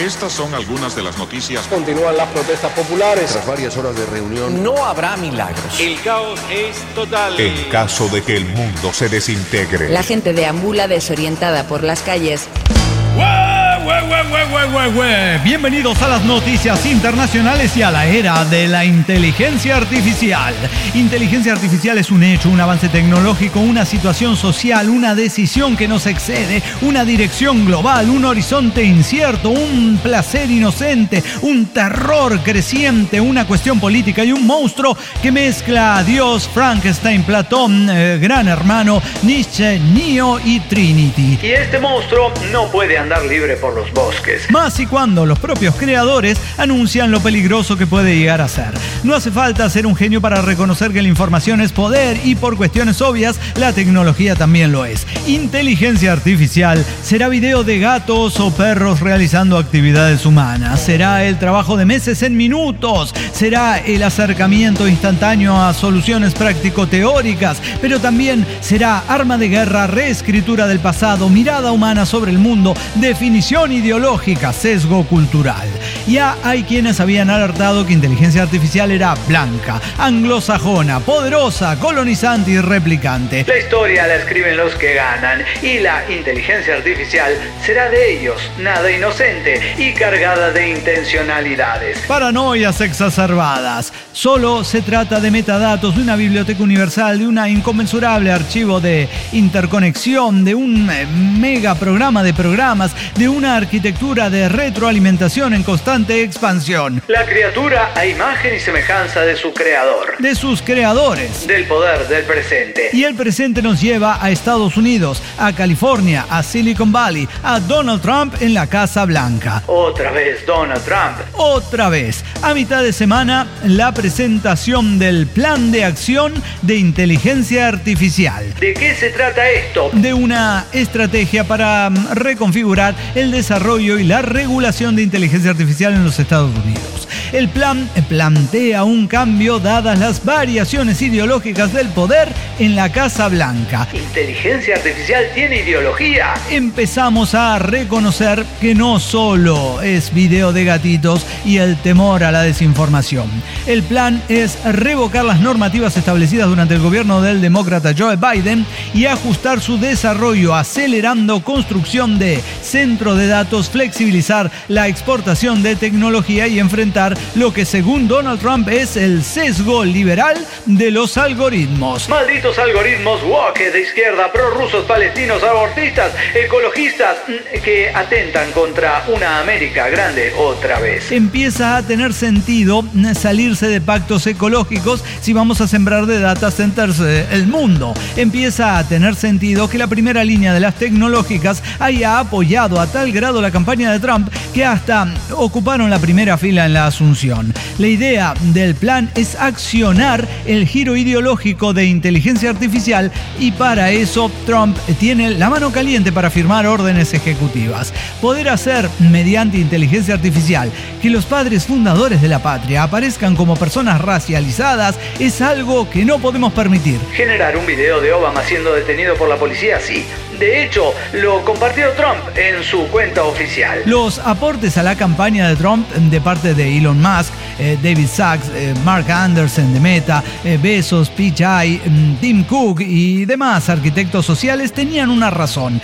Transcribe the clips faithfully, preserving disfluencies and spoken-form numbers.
Estas son algunas de las noticias. Continúan las protestas populares. Tras varias horas de reunión, no habrá milagros. El caos es total. En caso de que el mundo se desintegre. La gente deambula desorientada por las calles. ¡Hue, hue, hue, hue, hue, hue! Bienvenidos a las noticias internacionales y a la era de la inteligencia artificial. Inteligencia artificial es un hecho, un avance tecnológico, una situación social, una decisión que nos excede, una dirección global, un horizonte incierto, un placer inocente, un terror creciente, una cuestión política y un monstruo que mezcla a Dios, Frankenstein, Platón, eh, Gran Hermano, Nietzsche, Neo y Trinity. Y este monstruo no puede andar libre por los bosques. Más y cuando los propios creadores anuncian lo peligroso que puede llegar a ser. No hace falta ser un genio para reconocer que la información es poder y por cuestiones obvias la tecnología también lo es. Inteligencia artificial será video de gatos o perros realizando actividades humanas. Será el trabajo de meses en minutos. Será el acercamiento instantáneo a soluciones práctico-teóricas. Pero también será arma de guerra, reescritura del pasado, mirada humana sobre el mundo, definición ideológica, sesgo cultural. Ya hay quienes habían alertado que inteligencia artificial era blanca, anglosajona, poderosa, colonizante y replicante. La historia la escriben los que ganan y la inteligencia artificial será de ellos, nada inocente y cargada de intencionalidades. Paranoias exacerbadas. Solo se trata de metadatos, de una biblioteca universal, de un inconmensurable archivo de interconexión, de un mega programa de programas, de una arquitectura de retroalimentación en constante expansión. La criatura a imagen y semejanza de su creador. De sus creadores. Del poder del presente. Y el presente nos lleva a Estados Unidos, a California, a Silicon Valley, a Donald Trump en la Casa Blanca. Otra vez Donald Trump. Otra vez. A mitad de semana, la presentación del plan de acción de inteligencia artificial. ¿De qué se trata esto? De una estrategia para reconfigurar el desarrollo y la regulación de inteligencia artificial en los Estados Unidos. El plan plantea un cambio dadas las variaciones ideológicas del poder en la Casa Blanca. ¿Inteligencia artificial tiene ideología? Empezamos a reconocer que no solo es video de gatitos y el temor a la desinformación. El plan es revocar las normativas establecidas durante el gobierno del demócrata Joe Biden y ajustar su desarrollo, acelerando construcción de centro de datos, flexibilizar la exportación de tecnología y enfrentar lo que según Donald Trump es el sesgo liberal de los algoritmos. Malditos algoritmos woke de izquierda, prorrusos, palestinos, abortistas, ecologistas que atentan contra una América grande otra vez. Empieza a tener sentido salirse de pactos ecológicos si vamos a sembrar de data centers eh, el mundo. Empieza a tener sentido que la primera línea de las tecnológicas haya apoyado a tal grado la campaña de Trump que hasta ocuparon la primera fila en la Asunción. La idea del plan es accionar el giro ideológico de inteligencia artificial y para eso Trump tiene la mano caliente para firmar órdenes ejecutivas. Poder hacer mediante inteligencia artificial que los padres fundadores de la patria aparezcan como personas racializadas es algo que no podemos permitir. Generar un video de Obama siendo detenido por la policía, sí. De hecho, lo compartió Trump en su cuenta oficial. Los aportes a la campaña de Trump de parte de Elon Musk, eh, David Sachs, eh, Mark Anderson de Meta, eh, Bezos, Pichai, eh, Tim Cook y demás arquitectos sociales tenían una razón.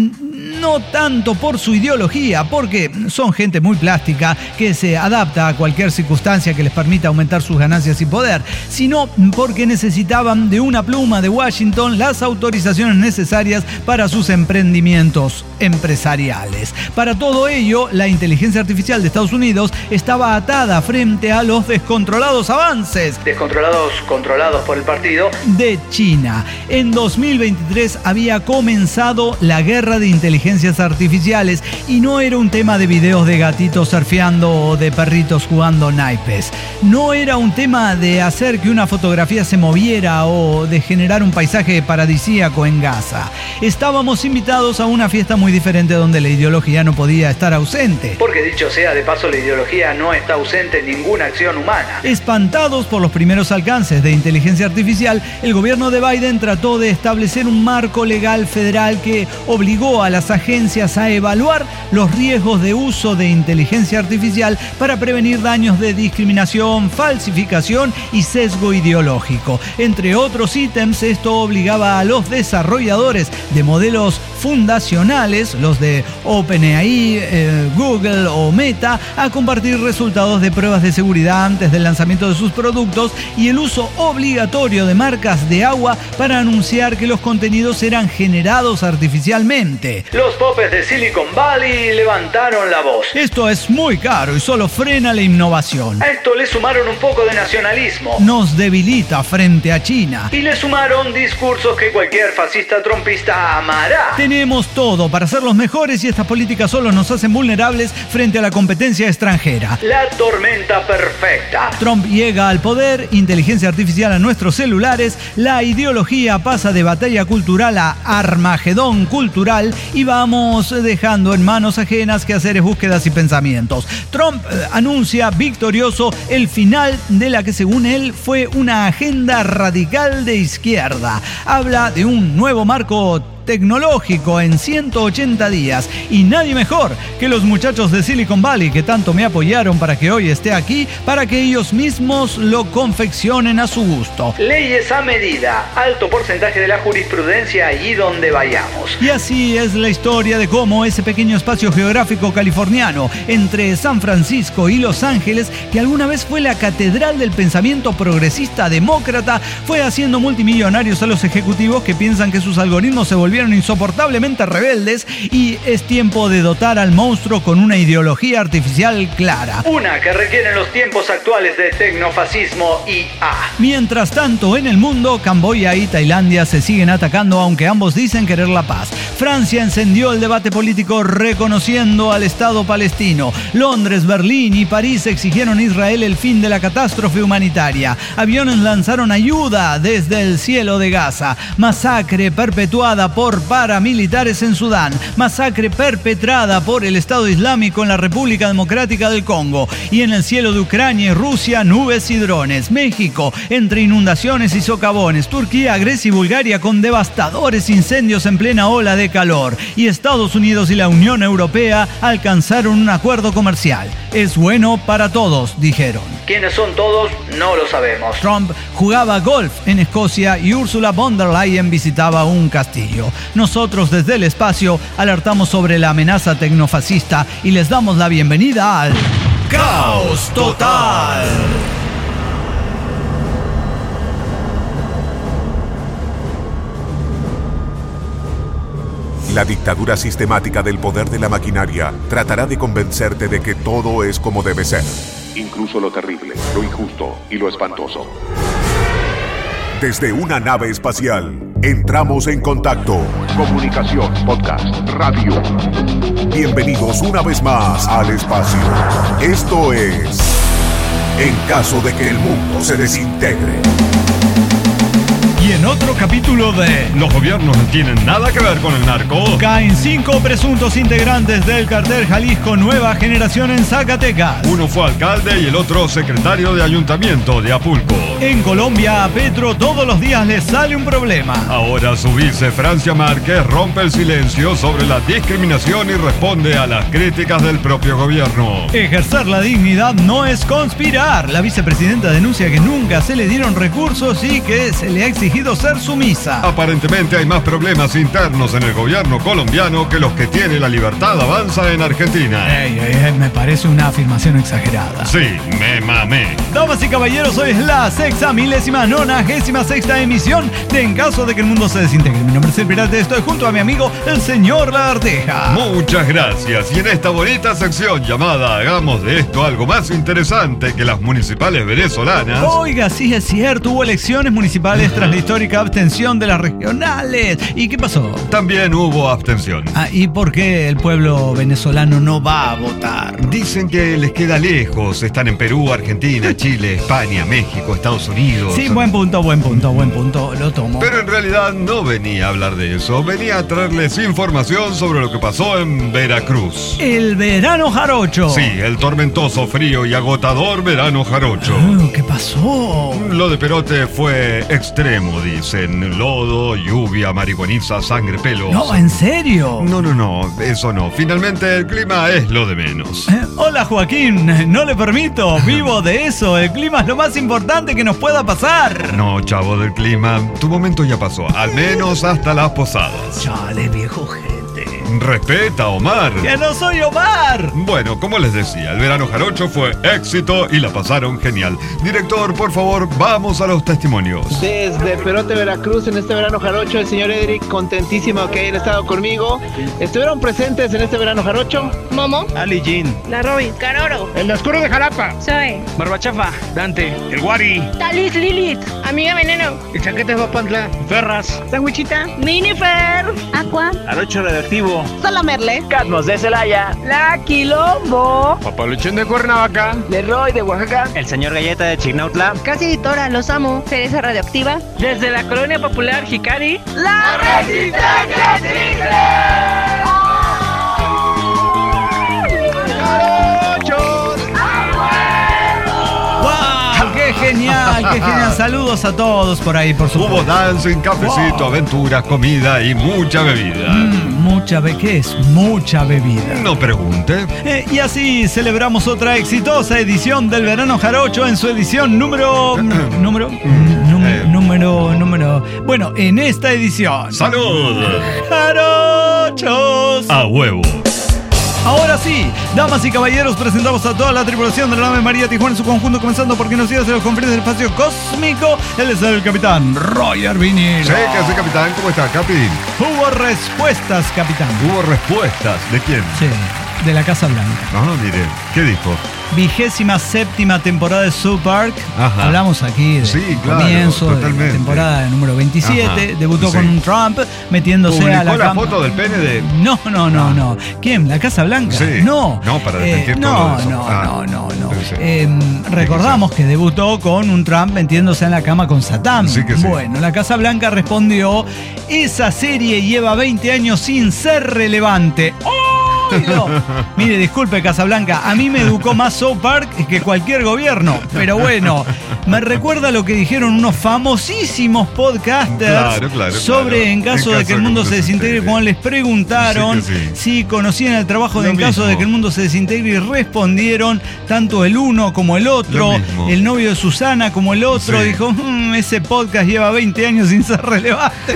No tanto por su ideología, porque son gente muy plástica que se adapta a cualquier circunstancia que les permita aumentar sus ganancias y poder, sino porque necesitaban de una pluma de Washington las autorizaciones necesarias para sus emprendimientos empresariales. Para todo ello, la inteligencia artificial de Estados Unidos estaba atada frente a los descontrolados avances. Descontrolados, controlados por el partido. De China. En dos mil veintitrés había comenzado la guerra de inteligencias artificiales y no era un tema de videos de gatitos surfeando o de perritos jugando naipes. No era un tema de hacer que una fotografía se moviera o de generar un paisaje paradisíaco en Gaza. Estábamos invitados a una fiesta muy diferente donde la ideología no podía estar ausente. Porque dicho sea de paso, la ideología no está ausente en ninguna acción humana. Espantados por los primeros alcances de inteligencia artificial, el gobierno de Biden trató de establecer un marco legal federal que obligó a las agencias agencias a evaluar los riesgos de uso de inteligencia artificial para prevenir daños de discriminación, falsificación y sesgo ideológico. Entre otros ítems, esto obligaba a los desarrolladores de modelos fundacionales, los de OpenAI, eh, Google o Meta, a compartir resultados de pruebas de seguridad antes del lanzamiento de sus productos y el uso obligatorio de marcas de agua para anunciar que los contenidos eran generados artificialmente. Los popes de Silicon Valley levantaron la voz. Esto es muy caro y solo frena la innovación. A esto le sumaron un poco de nacionalismo. Nos debilita frente a China. Y le sumaron discursos que cualquier fascista trompista amará. Tenemos todo para ser los mejores y estas políticas solo nos hacen vulnerables frente a la competencia extranjera. La tormenta perfecta. Trump llega al poder, inteligencia artificial a nuestros celulares, la ideología pasa de batalla cultural a armagedón cultural y vamos dejando en manos ajenas quehaceres, búsquedas y pensamientos. Trump eh, anuncia victorioso el final de la que según él fue una agenda radical de izquierda. Habla de un nuevo marco tecnológico en ciento ochenta días y nadie mejor que los muchachos de Silicon Valley que tanto me apoyaron para que hoy esté aquí, para que ellos mismos lo confeccionen a su gusto. Leyes a medida, alto porcentaje de la jurisprudencia allí donde vayamos. Y así es la historia de cómo ese pequeño espacio geográfico californiano entre San Francisco y Los Ángeles, que alguna vez fue la catedral del pensamiento progresista demócrata, fue haciendo multimillonarios a los ejecutivos que piensan que sus algoritmos se volvieron insoportablemente rebeldes y es tiempo de dotar al monstruo con una ideología artificial clara. Una que requieren los tiempos actuales de tecnofascismo I A. Mientras tanto, en el mundo, Camboya y Tailandia se siguen atacando aunque ambos dicen querer la paz. Francia encendió el debate político reconociendo al Estado palestino. Londres, Berlín y París exigieron a Israel el fin de la catástrofe humanitaria. Aviones lanzaron ayuda desde el cielo de Gaza. Masacre perpetuada por paramilitares en Sudán, masacre perpetrada por el Estado Islámico en la República Democrática del Congo y en el cielo de Ucrania y Rusia nubes y drones, México entre inundaciones y socavones, Turquía, Grecia y Bulgaria con devastadores incendios en plena ola de calor y Estados Unidos y la Unión Europea alcanzaron un acuerdo comercial. Es bueno para todos, dijeron. ¿Quiénes son todos? No lo sabemos. Trump jugaba golf en Escocia y Ursula von der Leyen visitaba un castillo. Nosotros desde el espacio alertamos sobre la amenaza tecnofascista y les damos la bienvenida al Caos Total. La dictadura sistemática del poder de la maquinaria tratará de convencerte de que todo es como debe ser. Incluso lo terrible, lo injusto y lo espantoso. Desde una nave espacial, entramos en contacto. Comunicación, podcast, radio. Bienvenidos una vez más al espacio. Esto es En caso de que el mundo se desintegre. Y en otro capítulo de Los gobiernos no tienen nada que ver con el narco. caen cinco presuntos integrantes del cartel Jalisco Nueva Generación en Zacatecas. Uno fue alcalde y el otro secretario de ayuntamiento de Apulco. En Colombia, a Petro todos los días le sale un problema. Ahora su vice Francia Márquez rompe el silencio sobre la discriminación y responde a las críticas del propio gobierno. Ejercer la dignidad no es conspirar. La vicepresidenta denuncia que nunca se le dieron recursos y que se le ha exigido ser sumisa. Aparentemente hay más problemas internos en el gobierno colombiano que los que tiene la Libertad Avanza en Argentina. Ey, ey, ey, me parece una afirmación exagerada. Sí, me mamé. Damas y caballeros, hoy es la sexta milésima nonagésima sexta emisión de En caso de que el mundo se desintegre. Mi nombre es el Pirata, estoy junto a mi amigo el señor Lagarteja. Muchas gracias. Y en esta bonita sección llamada Hagamos de esto algo más interesante que las municipales venezolanas. Oiga, sí es cierto, hubo elecciones municipales tras la histórica abstención de las regionales. ¿Y qué pasó? También hubo abstención. Ah, ¿y por qué el pueblo venezolano no va a votar? Dicen que les queda lejos. Están en Perú, Argentina, Chile, España, México, Estados Unidos. Sí, buen punto, buen punto, buen punto. Lo tomo. Pero en realidad realidad no venía a hablar de eso, venía a traerles información sobre lo que pasó en Veracruz. El verano jarocho. Sí, el tormentoso, frío y agotador verano jarocho. Oh, ¿qué pasó? Lo de Perote fue extremo, dicen. Lodo, lluvia, marihuaniza, sangre, pelos. No, ¿en serio? No, no, no, eso no. Finalmente el clima es lo de menos. Eh, hola Joaquín, no le permito, vivo de eso, el clima es lo más importante que nos pueda pasar. No, chavo del clima, tu momento ya pasó, al menos hasta las posadas. Chale, viejo gente. Respeta, Omar. ¡Que no soy Omar! Bueno, como les decía, el verano jarocho fue éxito y la pasaron genial. Director, por favor, vamos a los testimonios. Desde Perote, Veracruz, en este verano jarocho, el señor Edric, contentísimo que hayan estado conmigo. ¿Estuvieron presentes en este verano jarocho? Momo, Ali Jean, La Robin, Caroro, El Oscuro de Jalapa, Zoe, Barbachafa, Dante, El Guari, Talis Lilith, Amiga Veneno, El Chaquete de Papantla, Ferras, Sandwichita, Minifer, Aqua, Arocho Radioactivo, Solamerle, Catmos de Celaya, La Quilombo, Papaluchón de Cuernavaca, Leroy de Oaxaca, El Señor Galleta de Chignautla, Casi Editora, Los Amo, Cereza Radioactiva, desde la Colonia Popular Jicari, La Resistencia Triple. ¡Wow! ¡Qué genial! ¡Qué genial! Saludos a todos por ahí, por supuesto. Hubo dancing, cafecito, Wow. aventuras, comida y mucha bebida. Mm, mucha be- ¿Qué es? Mucha bebida. No pregunte. Eh, y así celebramos otra exitosa edición del Verano Jarocho en su edición número... número... número... número... número... Bueno, en esta edición... ¡Salud! ¡Jarochos! A huevo. Ahora sí, damas y caballeros, presentamos a toda la tripulación de la nave María Tijuana en su conjunto, comenzando por quien nos sigue hacia los confines del espacio cósmico. Él es el capitán Roger Vinilo. Sí, ¿qué hace, capitán? ¿Cómo está, Capi? Hubo respuestas, capitán. Hubo respuestas. ¿De quién? Sí, de la Casa Blanca. Ah, mire. ¿Qué dijo? Vigésima séptima temporada de South Park. Ajá. Hablamos aquí del Sí, claro, comienzo de totalmente. la temporada número veintisiete. Ajá, Debutó sí. con un Trump metiéndose ¿Publicó a la la cama. foto del pene de...? No, no, no, no. ¿Quién? ¿La Casa Blanca? Sí. No. No, para Eh, desmentir no, todo eso. no, Ah. no, no, no. Sí. Eh, recordamos que debutó con un Trump metiéndose en la cama con Saddam. Sí que sí. Bueno, la Casa Blanca respondió: esa serie lleva veinte años sin ser relevante. ¡Ay, no! Mire, disculpe, Casablanca, a mí me educó más South Park que cualquier gobierno. Pero bueno, me recuerda lo que dijeron unos famosísimos podcasters Claro, claro, sobre claro. En caso En de que el mundo se desintegre, cuando les preguntaron Sí que sí. si conocían el trabajo de Lo En caso mismo. de que el mundo se desintegre, y respondieron tanto el uno como el otro, Lo mismo. el novio de Susana como el otro. Sí. Dijo, "Mm, ese podcast lleva veinte años sin ser relevante".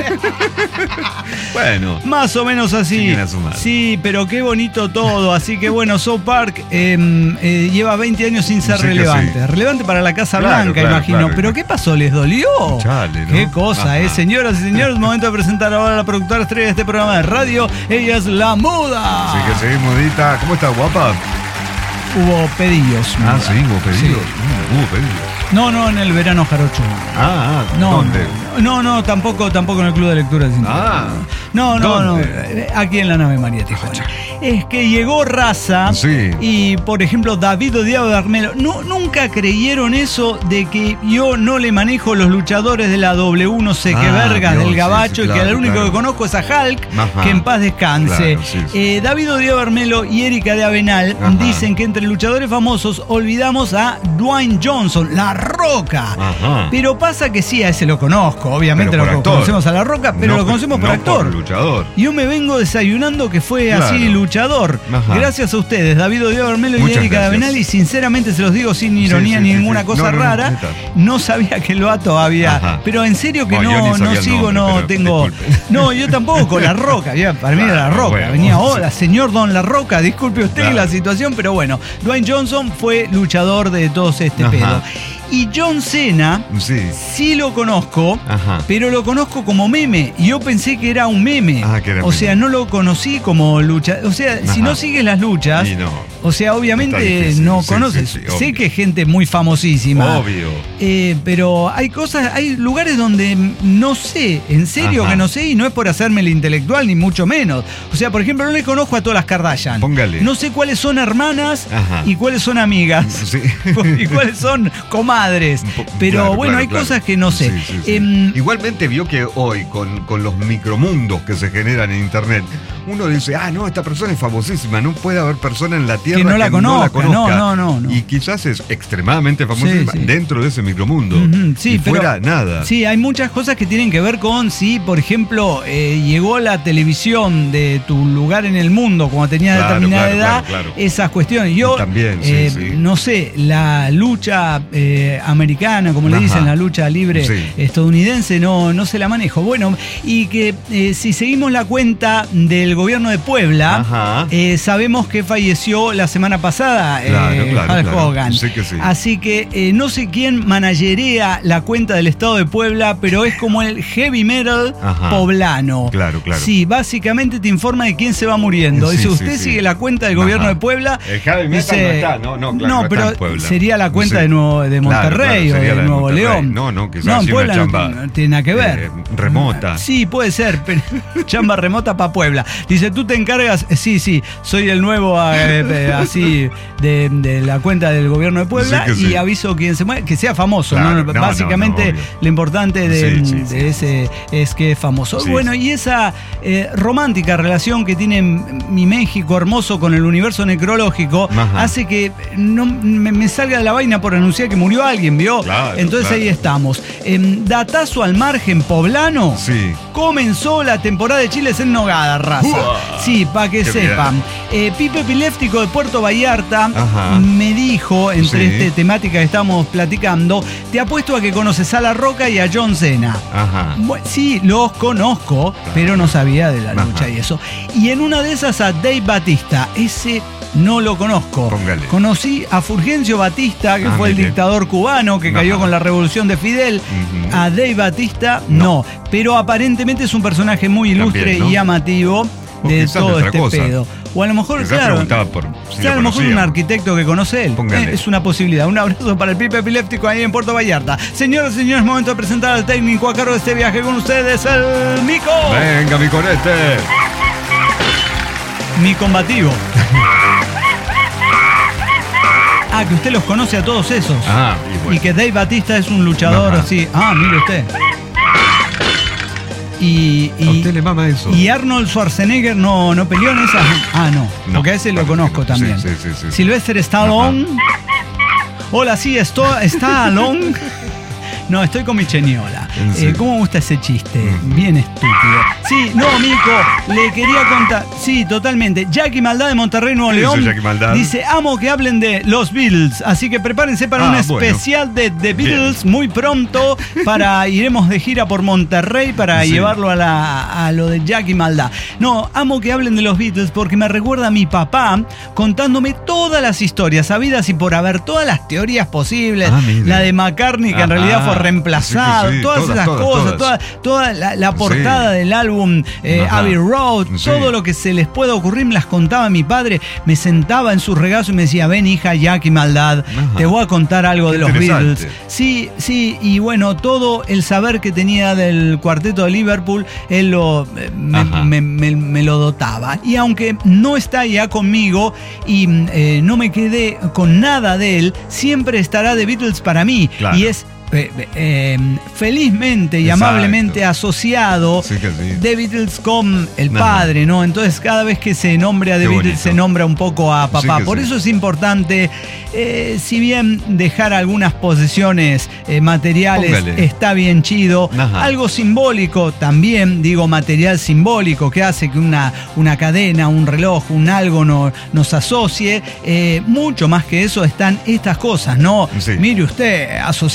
Bueno. Más o menos así. Siguen a su madre. Sí, pero qué bonito todo. Así que bueno, South Park eh, eh, lleva veinte años sin ser Sí que relevante. sí. Relevante para la Casa Claro, Blanca, claro, imagino. claro. Pero ¿qué pasó? ¿Les dolió? Chale, ¿no? Qué cosa, Ajá. ¿eh? Señoras y señores, momento de presentar ahora a la productora estrella de este programa de radio. Ella es La Muda. Sí que sí, mudita. ¿Cómo está, guapa? Hubo pedillos. Ah, Muda. sí, hubo pedidos. Sí. Mm, hubo pedidos. No, no, en el verano jarocho. Ah, ah, No, ¿dónde? no, no, tampoco, tampoco en el Club de Lectura. de Ah, No, no, no. ¿dónde? Aquí en la nave María Tijuana. Es que llegó Raza Sí. y, por ejemplo, David Odiado de Armelo. No, nunca creyeron eso de que yo no le manejo los luchadores de la W, no sé qué Ah, vergas Dios, del sí, gabacho, sí, y que claro, el único claro. que conozco es a Hulk, Ajá. que en paz descanse. Claro, sí, sí. Eh, David Odiado de Armelo y Erika de Avenal Ajá. dicen que entre luchadores famosos olvidamos a Dwayne Johnson, La Roca. Ajá. Pero pasa que sí, a ese lo conozco, obviamente Pero lo por actor. conocemos a La Roca, pero No, lo conocemos por no actor. por luchador. Yo me vengo desayunando que fue Claro. así luchador. Ajá. Gracias a ustedes, David Odiado Armelo y Muchas Erika de gracias. Avenal, y sinceramente se los digo sin ironía sí, ni sí, ninguna sí. cosa No, no, no, rara. neta. No sabía que lo todavía. Ajá. Pero en serio que No, yo ni no, sabía no el sigo, nombre, no pero tengo. disculpe. No, yo tampoco con La Roca. Ya, para mí era La Claro, Roca. bueno. Venía, hola, señor Don La Roca, disculpe usted Claro. la situación, pero bueno, Dwayne Johnson fue luchador de todos este Ajá. pedo. Y John Cena. Sí. Sí lo conozco, Ajá. pero lo conozco como meme. Y yo pensé que era un meme. Ah, que era o meme. sea, no lo conocí como lucha. O sea, si Ajá. no sigues las luchas, Y no. O sea, obviamente no sí, conoces. sí, sí, sé obvio. que es gente muy famosísima. Obvio. Eh, pero hay cosas, hay lugares donde no sé, en serio Ajá. que no sé, y no es por hacerme el intelectual, ni mucho menos. O sea, por ejemplo, no le conozco a todas las Kardashian. Póngale. No sé cuáles son hermanas Ajá. y cuáles son amigas. Sí. Y cuáles son comadres. Po- Pero claro, bueno, claro, hay claro. cosas que no sé. Sí, sí, sí. Em, Igualmente vio que hoy, con, con los micromundos que se generan en internet, uno dice, ah, no, esta persona es famosísima, no puede haber persona en la Tierra Que no la conozca, conozca. no, no, no. Y quizás es extremadamente famosísima Sí, sí. dentro de ese micromundo. Ujú, sí, y pero- fuera nada. Sí, hay muchas cosas que tienen que ver con si, por ejemplo, eh, llegó la televisión de tu lugar en el mundo cuando tenías Claro, determinada claro, edad, claro, claro. esas cuestiones. Yo, También, sí, eh, sí. no sé, la lucha eh, americana, como le Ajá. dicen, la lucha libre Sí. estadounidense, no, no se la manejo. Bueno, y que eh, si seguimos la cuenta del gobierno de Puebla, Ajá. eh, sabemos que falleció la semana pasada Claro, eh, claro, Hulk claro. Hogan. Sí que sí. Así que eh, no sé quién managerea la cuenta del estado de Puebla, pero es como el heavy metal Ajá. poblano. Claro, claro. Sí, básicamente te informa de quién se va muriendo. Sí, Dice, sí, usted sí. sigue la cuenta del gobierno Ajá. de Puebla. El heavy metal no está, no, no, claro, no está pero en Puebla. sería la cuenta Sí. de, Nuevo, de Claro, Monterrey claro, sería o la de de Nuevo Monterrey. León. No, no, quizás no, en sí una Puebla no, chamba, no tiene nada que ver. eh, remota. Sí, puede ser, pero chamba remota para Puebla. Dice, tú te encargas, eh, sí, sí, soy el nuevo eh, eh, así de, de la cuenta del gobierno de Puebla Sí que sí. y aviso quien se mueve, que sea famoso, Claro, ¿no? no, no, Básicamente no, obvio. lo importante de, Sí, sí, de sí. ese es que es famoso. Sí, bueno, sí. y esa eh, romántica relación que tiene mi México hermoso con el universo necrológico Ajá. hace que no me, me salga de la vaina por anunciar que murió alguien, ¿vio? Claro, Entonces claro. ahí estamos. Em, datazo al margen poblano. Sí. Comenzó la temporada de Chiles en Nogada, raza. Uah. Sí, para que Qué sepan. Eh, Pipe Epiléptico de Puerto Vallarta Ajá. me dijo, entre Sí. esta temática que estamos platicando, te apuesto a que conoces a La Roca y a John Cena. Ajá. Bueno, sí, los conozco, pero no sabía de la Ajá. lucha y eso. Y en una de esas a Dave Batista, ese no lo conozco. Póngale. Conocí a Fulgencio Batista, que Ah, fue el mire. dictador cubano que cayó Ajá. con la revolución de Fidel. Ujú. A Dave Batista, no. Pero aparentemente es un personaje muy ilustre También, ¿no? y amativo O de quizás de todo otra este cosa. pedo. O a lo mejor, Quizás claro. preguntaba por si o sea, lo a lo mejor un conocíamos. arquitecto que conoce él. Póngale. Eh, es una posibilidad. Un abrazo para el Pipe Epiléptico ahí en Puerto Vallarta. Señoras y señores, momento de presentar al técnico a cargo de este viaje con ustedes, el Mico. Venga, mi conete. Mi combativo. Ah, que usted los conoce a todos esos. Ah, y bueno. Y que Dave Batista es un luchador Ajá. así. Ah, mire usted. Y, A y, usted le mama eso. y Arnold Schwarzenegger no, no peleó en esa. Ah, no. No, porque a ese lo claro que conozco no. también. Sí, sí, sí, sí. Sylvester Stallone. Hola, sí, esto, está Alon. No, estoy con mi cheniola. ¿En Eh, serio? ¿Cómo me gusta ese chiste? Ujú. Bien estúpido. Sí, no, Mico, le quería contar. Sí, totalmente. Jackie Maldad de Monterrey, Nuevo ¿Qué León. dice Jackie Maldad? Dice, amo que hablen de los Beatles. Así que prepárense para Ah, un bueno. especial de The Bien. Beatles muy pronto. Para iremos de gira por Monterrey para Sí. llevarlo a, la, a lo de Jackie Maldad. No, amo que hablen de los Beatles porque me recuerda a mi papá contándome todas las historias habidas y por haber, todas las teorías posibles. Ah, mire. La de McCartney, que en Ajá. realidad fue reemplazado. Sí, que sí, todas, todas, esas todas, cosas, todas. toda, toda la, la portada Sí. del álbum eh, Ajá. Abbey Road, Sí. todo lo que se les pueda ocurrir me las contaba mi padre. Me sentaba en su regazo y me decía, ven hija, Jackie Maldad, Ajá. te voy a contar algo Qué de los interesante. Beatles. Sí, sí, y bueno, todo el saber que tenía del cuarteto de Liverpool, él lo, eh, me, Ajá. me- me- me lo dotaba. Y aunque no está ya conmigo y eh, no me quedé con nada de él, siempre estará The Beatles para mí. Claro. Y es eh, eh, felizmente y Exacto. amablemente asociado Sí que sí. The Beatles con el Ajá. padre, ¿no? Entonces cada vez que se nombre a The Qué Beatles bonito. se nombra un poco a papá. Sí que Por sí. eso es importante, eh, si bien dejar algunas posesiones eh, materiales Póngale. está bien chido, Ajá. algo simbólico también, digo material simbólico que hace que una, una cadena, un reloj, un algo no, nos asocie, eh, mucho más que eso están estas cosas, ¿no? Sí. Mire usted, asociar ni más ni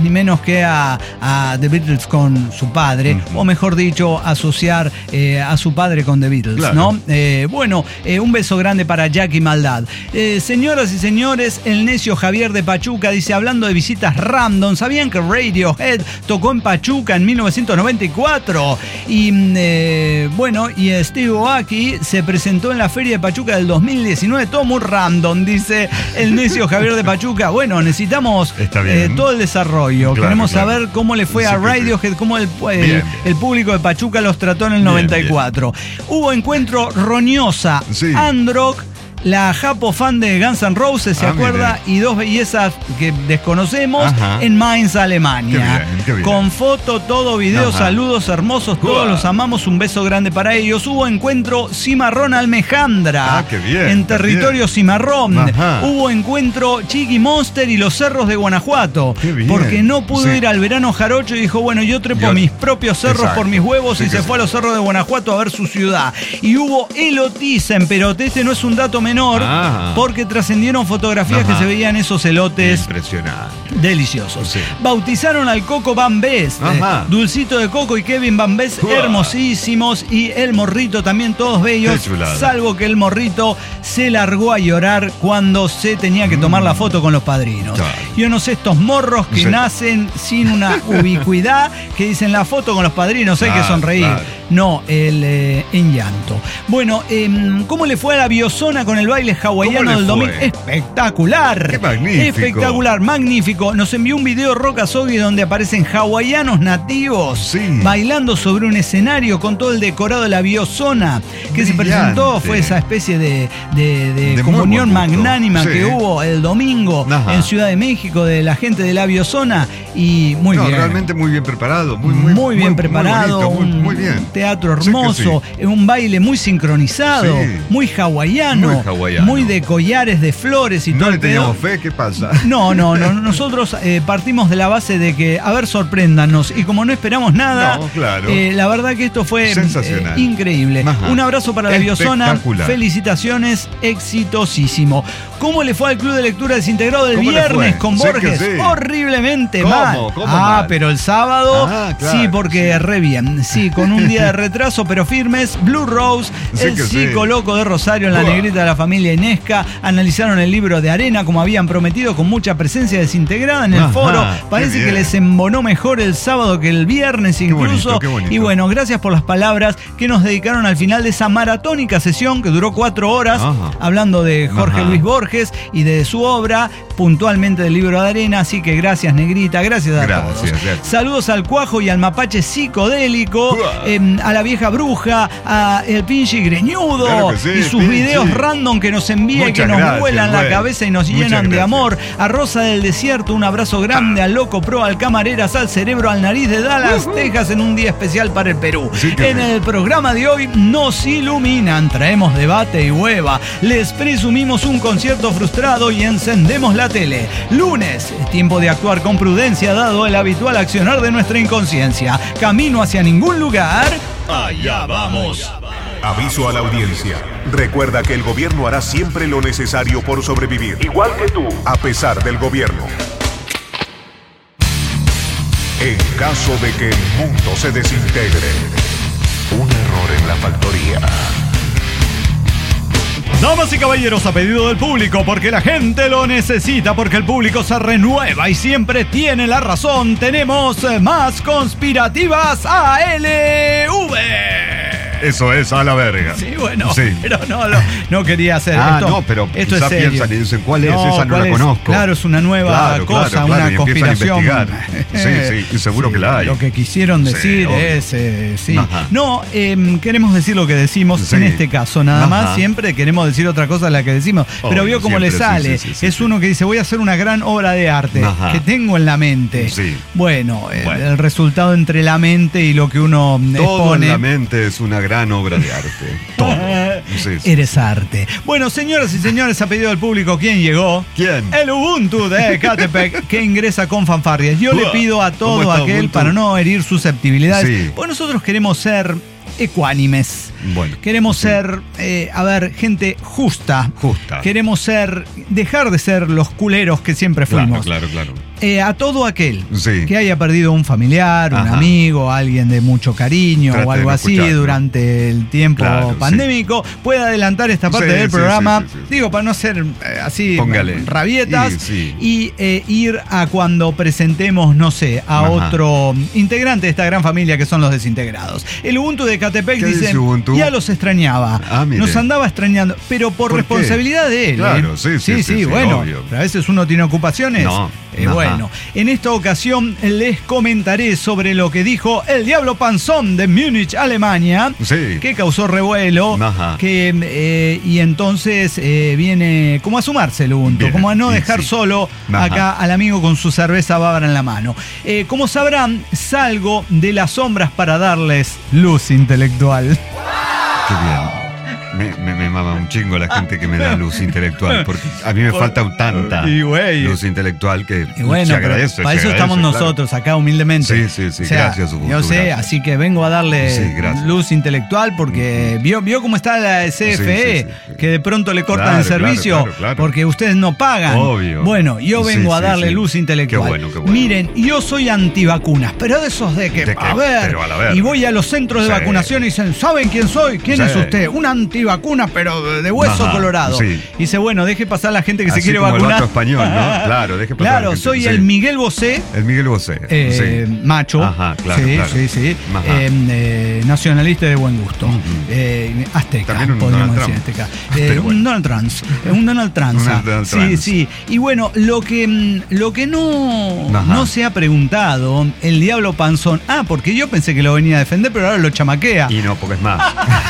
ni menos que a, a The Beatles con su padre, uh-huh. o mejor dicho, asociar eh, a su padre con The Beatles, claro. ¿no? Eh, bueno, eh, un beso grande para Jackie Maldad. Eh, señoras y señores, el necio Javier de Pachuca dice, hablando de visitas random, ¿sabían que Radiohead tocó en Pachuca en mil novecientos noventa y cuatro? Y eh, bueno, y Steve Aoki se presentó en la Feria de Pachuca del dos mil diecinueve, todo muy random, dice el necio Javier de Pachuca. Bueno, necesitamos eh, todo el desarrollo. Claro, Queremos claro. saber cómo le fue sí, a Radiohead, cómo el, el, bien, el público de Pachuca los trató en el bien, noventa y cuatro. Bien. Hubo encuentro roñosa, sí. Androck, la Japo fan de Guns N' Roses, ¿se ah, acuerda? Mire. Y dos bellezas que desconocemos, ajá. en Mainz, Alemania. Qué bien, qué bien. Con foto, todo, video, ajá. saludos hermosos, todos Uah. los amamos, un beso grande para ellos. Hubo encuentro Cimarrón Almejandra, ah, qué bien, en territorio bien. Cimarrón. Ajá. Hubo encuentro Chiqui Monster y los cerros de Guanajuato, qué bien. porque no pudo sí. ir al verano jarocho y dijo, bueno, yo trepo yo, mis propios cerros exacto. por mis huevos, sí, y se fue sí. a los cerros de Guanajuato a ver su ciudad. Y hubo elotiza en Perote, este no es un dato menor, ah. porque trascendieron fotografías Ajá. que se veían esos elotes impresionante, deliciosos. Sí. Bautizaron al Coco Van Best, Ajá. Dulcito de Coco y Kevin Van Best, Uah. hermosísimos, y el morrito también, todos bellos, salvo que el morrito se largó a llorar cuando se tenía que tomar mm. la foto con los padrinos. Claro. Yo no sé, estos morros que sí. nacen sin una ubicuidad, que dicen la foto con los padrinos, hay claro, que sonreír. Claro. No, el eh, en llanto. Bueno, eh, ¿cómo le fue a la Biozona con el baile hawaiano del domingo? Espectacular. Qué magnífico. Espectacular, magnífico. Nos envió un video Roca Sogui donde aparecen hawaianos nativos sí. bailando sobre un escenario con todo el decorado de la Biozona que Brillante. se presentó. Fue esa especie de, de, de, de comunión magnánima sí. que hubo el domingo Ajá. en Ciudad de México de la gente de la Biozona y muy no, bien. Realmente muy bien preparado. Muy, muy, muy bien muy, preparado. Muy, bonito, muy, muy bien. Teatro hermoso, sí sí. un baile muy sincronizado, sí. muy hawaiano, muy, hawaiano. muy de collares de flores y no todo. No le teníamos pedo. fe, ¿qué pasa? No, no, no. Nosotros eh, partimos de la base de que, a ver, sorpréndanos. Y como no esperamos nada, no, claro. eh, la verdad que esto fue sensacional. Eh, increíble. Ajá. Un abrazo para la Biozona. Felicitaciones, exitosísimo. ¿Cómo le fue al Club de Lectura Desintegrado del viernes con sé Borges? Sí. Horriblemente ¿Cómo? mal. ¿Cómo ah, mal? pero el sábado, ah, claro, sí, porque sí. re bien. Sí, con un día de retraso, pero firmes. Blue Rose, sí el psico sí. loco de Rosario en la Uah. negrita de la familia Inesca. Analizaron el libro de Arena como habían prometido, con mucha presencia desintegrada en el Ajá, foro. Parece que les embonó mejor el sábado que el viernes incluso. Qué bonito, qué bonito. Y bueno, gracias por las palabras que nos dedicaron al final de esa maratónica sesión que duró cuatro horas, Ajá. hablando de Jorge Ajá. Luis Borges y de su obra, puntualmente del libro de Arena. Así que gracias, negrita, gracias a gracias, todos. Gracias. Saludos al Cuajo y al Mapache psicodélico, eh, a la vieja bruja, a el pinche greñudo, claro sí, y sus pinche. videos random que nos envía y que nos gracias, vuelan bueno. la cabeza y nos Muchas llenan gracias. de amor. A Rosa del Desierto, un abrazo grande, ah. al Loco Pro, al Camareras, al Cerebro, al Nariz de Dallas, uh-huh. Texas, en un día especial para el Perú. Sí, en el programa de hoy nos iluminan, traemos debate y hueva, les presumimos un concierto frustrado y encendemos la tele. Lunes, es tiempo de actuar con prudencia dado el habitual accionar de nuestra inconsciencia. Camino hacia ningún lugar. Allá vamos. Aviso a la audiencia. Recuerda que el gobierno hará siempre lo necesario por sobrevivir. Igual que tú. A pesar del gobierno. En caso de que el mundo se desintegre. Un error en la factoría. Damas y caballeros, a pedido del público, porque la gente lo necesita, porque el público se renueva y siempre tiene la razón, tenemos más conspirativas A L V. Eso es, a la verga. Sí, bueno, sí. pero no, no, no quería hacer ah, esto. no, pero esto quizás piensan y dicen, ¿cuál es? No, Esa no la es? conozco. Claro, es una nueva claro, cosa, claro, claro, una y conspiración. Sí, sí, y seguro sí, que la hay. Lo que quisieron decir sí, es, eh, sí. Ajá. No, eh, queremos decir lo que decimos sí. en este caso, nada Ajá. más. Siempre queremos decir otra cosa de la que decimos. Obvio, pero vio cómo le sale. Sí, sí, sí, es sí, uno que dice, voy a hacer una gran obra de arte Ajá. que tengo en la mente. Sí. Bueno, el, bueno, el resultado entre la mente y lo que uno Todo expone. en la mente es una gran obra de arte. Todo. Sí, sí, Eres sí. arte. Bueno, señoras y señores, a pedido del público, ¿quién llegó? ¿Quién? El Ubuntu de Ecatepec, que ingresa con fanfarrias. Yo le pido a todo aquel, Ubuntu? para no herir susceptibilidades, Sí. porque nosotros queremos ser ecuánimes. Bueno, queremos sí. ser, eh, a ver, gente justa. Justa. Queremos ser, dejar de ser los culeros que siempre fuimos. Claro, claro, claro. eh, a todo aquel Sí. que haya perdido un familiar, un Ajá. amigo, alguien de mucho cariño Trate o de algo no así escuchar, ¿no? durante el tiempo Claro, sí. pandémico, puede adelantar esta parte Sí, del sí, programa, sí, sí, sí. digo, para no ser eh, así Póngale. rabietas, Sí, sí. y eh, ir a cuando presentemos, no sé, a Ajá. otro integrante de esta gran familia que son los desintegrados. El Ubuntu de Catepec ¿Qué dice, dice Ubuntu? ya los extrañaba, Ah, mire. nos andaba extrañando, pero por, ¿Por qué? responsabilidad de él. Claro, ¿eh? sí, sí, sí, sí, bueno, obvio. pero a veces uno tiene ocupaciones. No. Eh, Ajá. bueno, en esta ocasión les comentaré sobre lo que dijo el Diablo Panzón de Múnich, Alemania, Sí. que causó revuelo, Ajá. que eh, y entonces eh, viene como a sumarse el Ubuntu, Viene, como a no sí, dejar sí. sado Ajá. acá al amigo con su cerveza bávara en la mano. Eh, como sabrán, salgo de las sombras para darles luz intelectual. Qué bien. Me, me, me mama un chingo la gente que me da luz intelectual, porque a mí me Por- falta tanta Y, güey. luz intelectual que Y bueno, se pero agradece. para se eso agradece, estamos claro. nosotros acá humildemente. Sí, sí, sí, O sea, gracias, Ubuntu, yo sé, gracias. así que vengo a darle Sí, gracias. luz intelectual porque vio, vio cómo está la C F E, Sí, sí, sí. que de pronto le cortan Claro, el servicio claro, claro, claro. porque ustedes no pagan. Obvio. Bueno, yo Sí, vengo a sí, darle sí. luz intelectual. Qué bueno, qué bueno. Miren, yo soy antivacunas, pero de esos de que, De que, a ver, pero a la ver. y voy a los centros de Sí. vacunación y dicen, ¿saben quién soy? ¿Quién Sí. es usted? Un antivacuna, pero de- de hueso Ajá, colorado. sí. Y dice, bueno, deje pasar a la gente que se Así quiere como el vacunar. vato español, ¿no? Claro, deje pasar a la Claro, gente, soy sí. el Miguel Bosé. El Miguel Bosé. Eh, sí. macho, Ajá, claro, sí, claro. sí, sí, Ajá. Eh, eh, nacionalista de buen gusto, Ujú. eh, azteca, También un podríamos Donald decir Trump. azteca, Eh, Pero bueno. un Donald Trump, eh, un Donald Trump, Un Donald sí, Trump. sí, y bueno, lo que mm, lo que no Ajá. no se ha preguntado el Diablo Panzón, ah, porque yo pensé que lo venía a defender, pero ahora lo chamaquea. Y no, porque es más.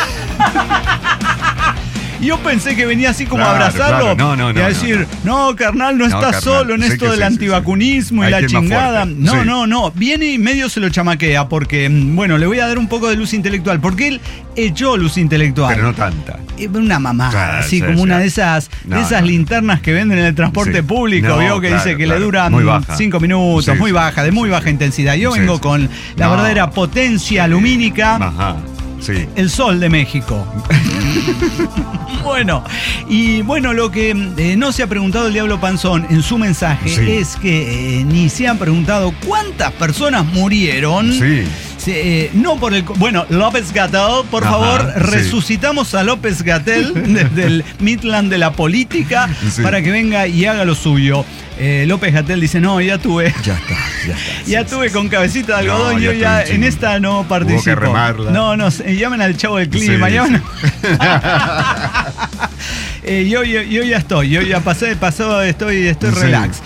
Yo pensé que venía así como Claro, a abrazarlo claro. No, no, no, y a no, decir, no, carnal, no, No, estás carnal. solo en Sí esto que del sí, sí, antivacunismo sí. y Hay la que ir más chingada. fuerte. No, Sí. no, no. Viene y medio se lo chamaquea porque, mm, bueno, le voy a dar un poco de luz intelectual porque él echó luz intelectual. Pero no tanta. Eh, Una mamá, Sí, así sí, como sí. una de esas, No, de esas no. linternas que venden en el transporte Sí. público, No, vio que claro, dice que claro. le duran Muy baja. cinco minutos, Sí, muy sí, baja, de muy sí, baja sí. intensidad. Yo Sí, vengo sí. con la No. verdadera potencia lumínica. Ajá. Sí. El sol de México. Bueno, y bueno, lo que eh, no se ha preguntado el Diablo Panzón en su mensaje Sí. es que eh, ni se han preguntado cuántas personas murieron. Sí. Se- eh, no por el. co- Bueno, López Gatell, por Ajá, favor, sí. resucitamos a López Gatell desde el Midland de la política Sí. para que venga y haga lo suyo. Eh, López Gatell dice: No, ya tuve. Ya está, ya está. Ya Sí, tuve sí. con cabecita de No, algodón, ya yo estoy ya un en chingo. esta no Hubo que participo. remarla. No, no, sé, llamen al chavo del clima, Sí, llamen. sí. Eh, yo, yo, yo ya estoy, yo ya pasé, pasó, estoy, estoy Sí. relax.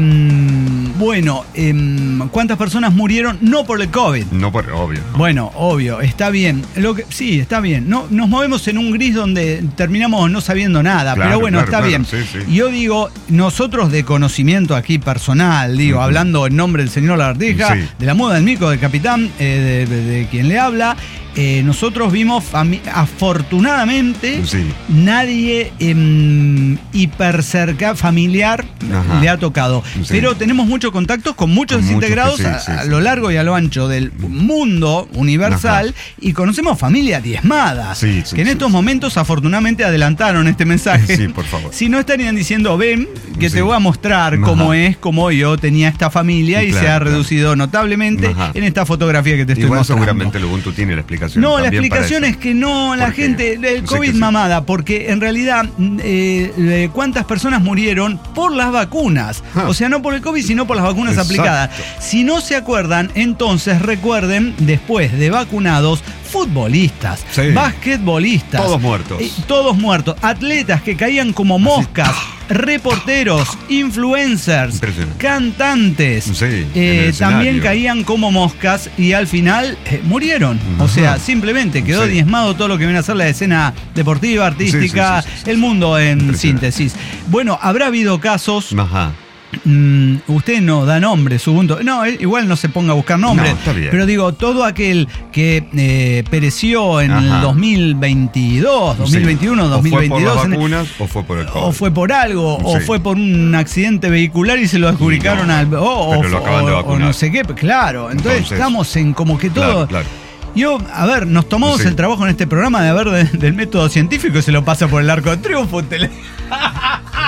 Em, bueno, em, ¿cuántas personas murieron? No por el COVID. No por obvio. no. Bueno, obvio, está bien. Lo que, sí, está bien. No, nos movemos en un gris donde terminamos no sabiendo nada, Claro, pero bueno, claro, está claro, bien. sí, sí. Yo digo, nosotros de conocimiento aquí personal, digo, Ujú. hablando en nombre del señor Lagartija, Sí. de la muda del mico, del capitán, eh, de, de- de quien le habla, eh, nosotros vimos, fami- afortunadamente, Sí. nadie em, hiper cerca, familiar, Ajá. le ha tocado. Sí. Pero tenemos muchos contactos con muchos Con muchos desintegrados que sí, a, sí, a sí. lo largo y a lo ancho del mundo universal y conocemos familias diezmadas Sí, sí, que en sí, estos sí. momentos afortunadamente adelantaron este mensaje. Sí, por favor. Si no estarían diciendo, ven, que Sí. te voy a mostrar Ajá. cómo es, cómo yo tenía esta familia y Claro, se ha claro. reducido notablemente Ajá. en esta fotografía que te estoy Igual mostrando. seguramente el Ubuntu tiene la explicación. No, la también para explicación eso. es que no, la ¿Por qué? gente, el Sé COVID que sí. mamada, porque en realidad, eh, eh, ¿cuántas personas murieron por las vacunas? Ah. O sea, no por el COVID, sino por las vacunas Exacto. aplicadas. Si no se acuerdan, entonces recuerden, después de vacunados, futbolistas, Sí. basquetbolistas. Todos muertos. eh, todos muertos. Atletas que caían como moscas. Reporteros, influencers, Impresionante. cantantes, Sí, en eh, el también escenario. caían como moscas y al final eh, murieron. O Ajá. sea, simplemente quedó Sí. diezmado todo lo que viene a ser la escena deportiva, artística, Sí, sí, sí, sí, el mundo en Impresionante. síntesis. Bueno, habrá habido casos. Ajá. Mm, usted no da nombre, Ubuntu. No, eh, igual no se ponga a buscar nombres. No, está bien. Pero digo, todo aquel que eh, pereció en el Ajá. dos mil veintidós, dos mil veintiuno, Sí. dos mil veintidós. ¿O fue por en- las vacunas o fue por el COVID? o fue por algo, o Sí. fue por un accidente vehicular y se lo adjudicaron No, al. O, o- pero lo acaban de o- o vacunar. no sé qué, claro. Entonces, Entonces, estamos en como que todo. Claro, claro. Yo, a ver, nos tomamos Sí. el trabajo en este programa de ver de- del método científico y se lo pasa por el arco de triunfo. Tele-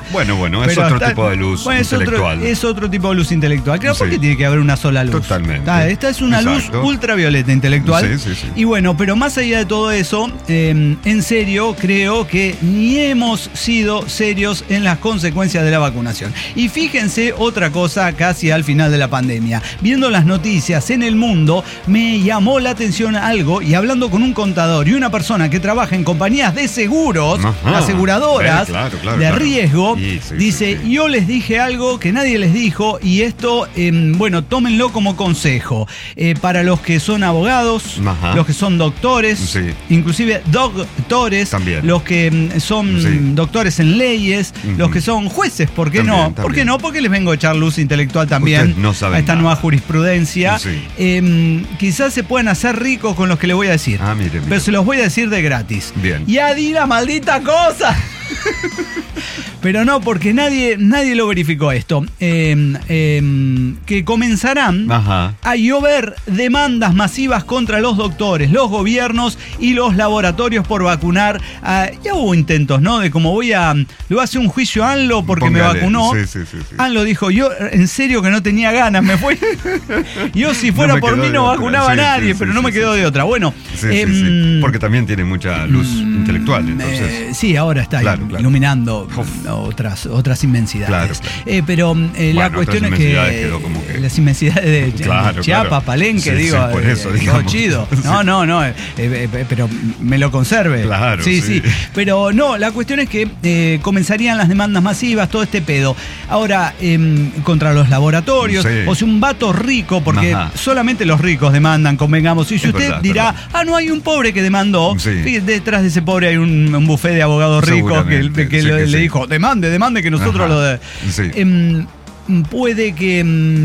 Bueno, bueno, es Pero otro está- tipo de luz bueno, es intelectual. Otro, es otro tipo de luz intelectual. Claro, ¿por Sí. qué tiene que haber una sola luz? Totalmente. Está, esta es una Exacto. luz ultravioleta intelectual. Sí, sí, sí. Y bueno, pero más allá de todo eso, eh, en serio, creo que ni hemos sido serios en las consecuencias de la vacunación. Y fíjense otra cosa casi al final de la pandemia. Viendo las noticias en el mundo, me llamó la atención algo y hablando con un contador y una persona que trabaja en compañías de seguros, Ajá. aseguradoras, Eh, claro, claro, de claro. riesgo, Sí, sí, dice, sí, sí. yo les dije algo que nadie les dijo y esto, eh, bueno, tómenlo como consejo. Eh, para los que son abogados, Ajá. los que son doctores, Sí. inclusive doctores, También. los que mm, son Sí. doctores en leyes, Ujú. los que son jueces, ¿por qué También, no? también. ¿Por qué no? Porque les vengo a echar luz intelectual también Ustedes no saben a esta nada. nueva jurisprudencia. Sí. Eh, quizás se puedan hacer ricos con los que les voy a decir. Ah, mire, mire. Pero se los voy a decir de gratis. Bien. ¡Ya di la maldita cosa! Pero no, porque nadie, nadie lo verificó esto. Eh, eh, que comenzarán Ajá. a llover demandas masivas contra los doctores, los gobiernos y los laboratorios por vacunar. Ah, ya hubo intentos, ¿no? De cómo voy a... Le voy a hacer un juicio a ANLO porque me Póngale. vacunó. Sí, sí, sí, sí. ANLO dijo, yo en serio que no tenía ganas, me fui. Yo si fuera No me por quedó mí de no otra. vacunaba Sí, a nadie, sí, pero sí, no me sí, quedó sí. de otra. Bueno, Sí, sí, em, sí. Porque también tiene mucha luz intelectual, entonces. eh, sí, ahora está Claro, claro. iluminando Uf. otras, otras inmensidades. Claro, claro. Eh, pero eh, la Bueno, cuestión otras es que, inmensidades quedó como que- las inmensidades de Claro, Chiapas, claro. Palenque, Sí, digo, sí, por eso, eh, digamos. todo chido. Sí. No, no, no, eh, eh, pero me lo conserve. Claro, sí, sí. sí. Pero no, la cuestión es que eh, comenzarían las demandas masivas, todo este pedo. Ahora, eh, contra los laboratorios, Sí. o sea, un vato rico, porque Ajá. solamente los ricos demandan, convengamos. Y si Es usted verdad, dirá, verdad. ah, no hay un pobre que demandó, Sí. fíjate, detrás de ese pobre hay un, un buffet de abogados ricos que, Seguramente, que sí le, que le sí. dijo, demande, demande que nosotros Ajá. lo de... Sí. Em, puede que,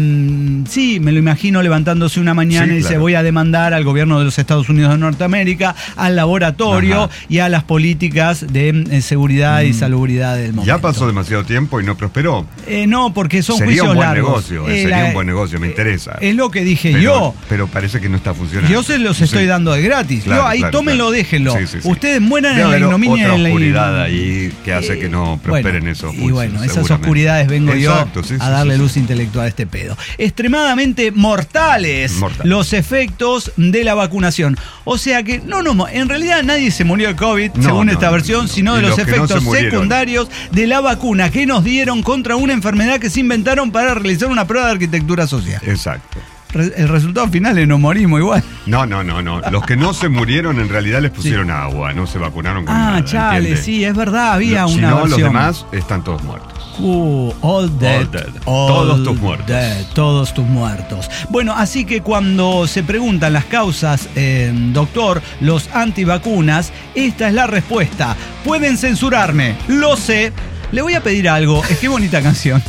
mm, sí, me lo imagino levantándose una mañana Sí, y dice, claro. voy a demandar al gobierno de los Estados Unidos de Norteamérica, al laboratorio Ajá. y a las políticas de eh, seguridad y Mm. salubridad del momento. Ya pasó demasiado tiempo y no prosperó. Eh, no, porque son Sería juicios un buen largos. negocio, eh, Eh, sería la- un buen negocio, me interesa. Es lo que dije pero, yo. Pero parece que no está funcionando. Yo se los Sí. estoy dando de gratis. Claro, yo ahí claro, tómenlo, claro. déjenlo. Sí, sí, sí. Ustedes mueran Debe en la haber ignominia otra en la oscuridad ahí que hace que no prosperen bueno, esos Y juicios, bueno, esas seguramente. oscuridades vengo Exacto, yo sí, a sí, darle sí, luz sí. intelectual a este pedo. Extremadamente mortales, Mortales. los efectos de la vacunación. O sea que, no, no, en realidad nadie se murió de COVID, No, según no, esta no, versión, no. sino Y de los, los que no efectos se murieron. secundarios de la vacuna que nos dieron contra una enfermedad que se inventaron para realizar una prueba de arquitectura social. Exacto. Re- El resultado final es nos morimos igual. No, no, no, no. Los que no se murieron en realidad les pusieron agua, no se vacunaron con Ah, nada. chale, ¿entiende? sí, es verdad, había Lo- una Si no, los versión. demás están todos muertos. Uh, all dead, All dead. all Todos tus muertos. dead, todos tus muertos. Bueno, así que cuando se preguntan las causas, eh, doctor, los antivacunas, esta es la respuesta. Pueden censurarme, lo sé. Le voy a pedir algo, es que bonita canción.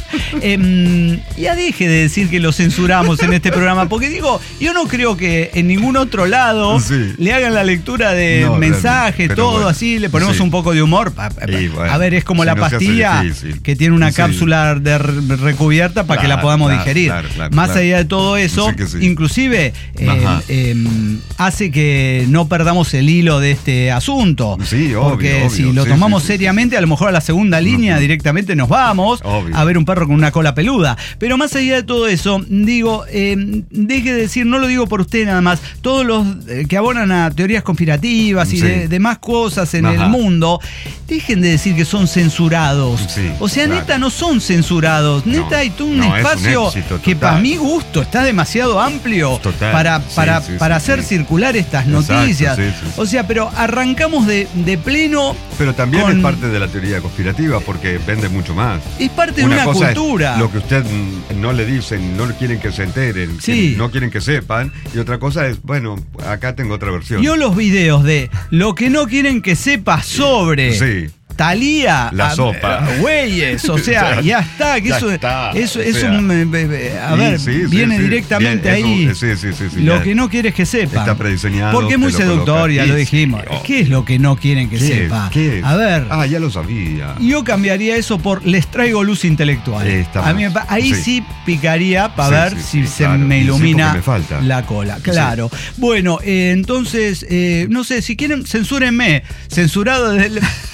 Em, ya deje de decir que lo censuramos en este programa, porque digo, yo no creo que en ningún otro lado Sí. le hagan la lectura de No, mensaje, realmente, pero todo bueno, así, le ponemos sí. un poco de humor. A, Y bueno, a ver, es como si la no se hace pastilla difícil. que tiene una Sí. cápsula de re- recubierta para que la Claro, podamos claro, digerir. claro, claro, Más claro. allá de todo eso, Sí que sí. inclusive eh, Ajá. eh, hace que no perdamos el hilo de este asunto. Sí, obvio, Porque obvio. si lo Sí, tomamos sí, sí, seriamente, a lo mejor a la segunda línea Ujú. directamente nos vamos Obvio. a ver un perro con una cola peluda. Pero más allá de todo eso, digo, eh, deje de decir, no lo digo por usted nada más, todos los eh, que abonan a teorías conspirativas y Sí. de, de más cosas en Ajá. el mundo, dejen de decir que son censurados. Sí, o sea, claro. neta, no son censurados. No, Neta, hay todo un no, es un espacio éxito que total. para mi gusto está demasiado amplio Total, para, sí, para, sí, para sí, hacer sí. circular estas Exacto, noticias. sí, sí, sí. O sea, pero arrancamos de, de pleno. Pero también con- es parte de la teoría conspirativa porque vende mucho más. Es parte de una cosa es cultura. lo que usted mm, no le dicen, no quieren que se enteren, Sí. que no quieren que sepan. Y otra cosa es, bueno, acá tengo otra versión. Yo los videos de lo que no quieren que sepa sobre Sí. Talía, La a- sopa. a- güeyes, o sea, ya está, que Ya eso, está, eso o es sea. un, eh, eh, a Sí, ver, sí, sí, viene sí. directamente Bien, ahí. eso, sí, sí, sí, sí, lo ya. que no quieres que sepa. Está prediseñado, Porque es muy te lo seductor, coloca. ya Sí, lo sí, dijimos. oh. ¿Qué es lo que no quieren que ¿Qué es? sepa? ¿Qué es? A ver. Ah, ya lo sabía. Yo cambiaría eso por les traigo luz intelectual. Ahí está A mí me más. pa- ahí sí. Sí. picaría para Sí, ver sí, si sí, se claro. me Y sí, ilumina porque me falta. la cola. Sí. Claro. Bueno, eh, entonces, eh, no sé, si quieren, censúrenme. Censurado desde el-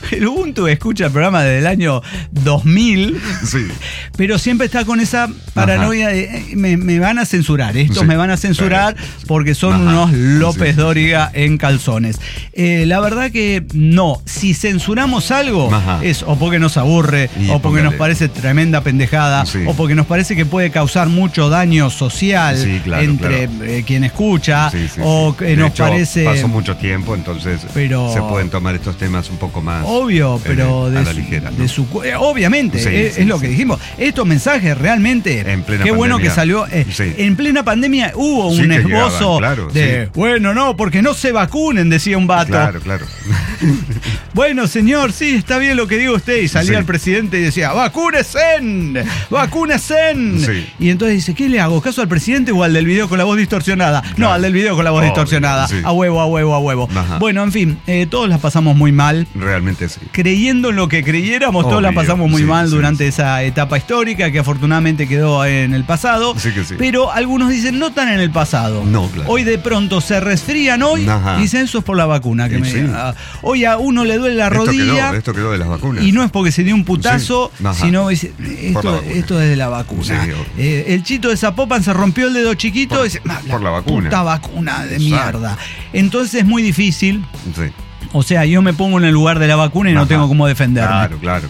el Ubuntu escucha el programa desde el año dos mil, sí. pero siempre está con esa paranoia de eh, me, me van a censurar, estos Sí. me van a censurar porque son Ajá. unos López Sí, sí, Dóriga en calzones. Eh, la verdad que no, si censuramos algo Ajá. es o porque nos aburre, Y o porque póngale. nos parece tremenda pendejada, Sí. o porque nos parece que puede causar mucho daño social Sí, claro, entre claro. eh, quien escucha, Sí, sí, o sí. que De nos hecho, parece... pasó mucho tiempo, entonces Pero- se pueden tomar estos temas un poco más Obvio, eh, pero a de, la su, ligera, ¿no? de su cu- eh, obviamente, Sí, es, sí, es lo sí. que dijimos. Estos mensajes realmente, En plena qué bueno pandemia. que salió. eh, Sí. En plena pandemia hubo Sí, un que esbozo llegaban, claro, de, sí. bueno, no, porque no se vacunen, decía un vato. Claro, claro. Bueno, señor, sí, está bien lo que diga usted. Y salía Sí. el presidente y decía, ¡vacúnesen! ¡Vacúnesen! Sí. Y entonces dice, ¿qué le hago? ¿Caso al presidente o al del video con la voz distorsionada? No, Claro. al del video con la voz Obvio, distorsionada. sí. A huevo, a huevo, a huevo. Ajá. Bueno, en fin, eh, todos las pasamos muy mal. Realmente sí. Creyendo en lo que creyéramos, todos la Obvio, pasamos muy sí, mal sí, durante sí. esa etapa histórica que afortunadamente quedó en el pasado. Sí que sí. Pero algunos dicen, no tan en el pasado. No, claro. Hoy de pronto se resfrían hoy Ajá. y dicen, eso es por la vacuna. Que Y me sí. digan. Ah, hoy a uno le duele la Esto rodilla. quedó, esto quedó de las vacunas. Y no es porque se dio un putazo, Sí. Ajá. sino dice, Por la esto, vacuna. esto es de la vacuna. Sí, obvio. Eh, el chito de Zapopan se rompió el dedo chiquito Por- y dice, "Ah, por la vacuna". Puta vacuna de Exacto. mierda. Entonces es muy difícil. Sí. O sea, yo me pongo en el lugar de la vacuna y no Ajá. tengo cómo defenderme. Claro, claro.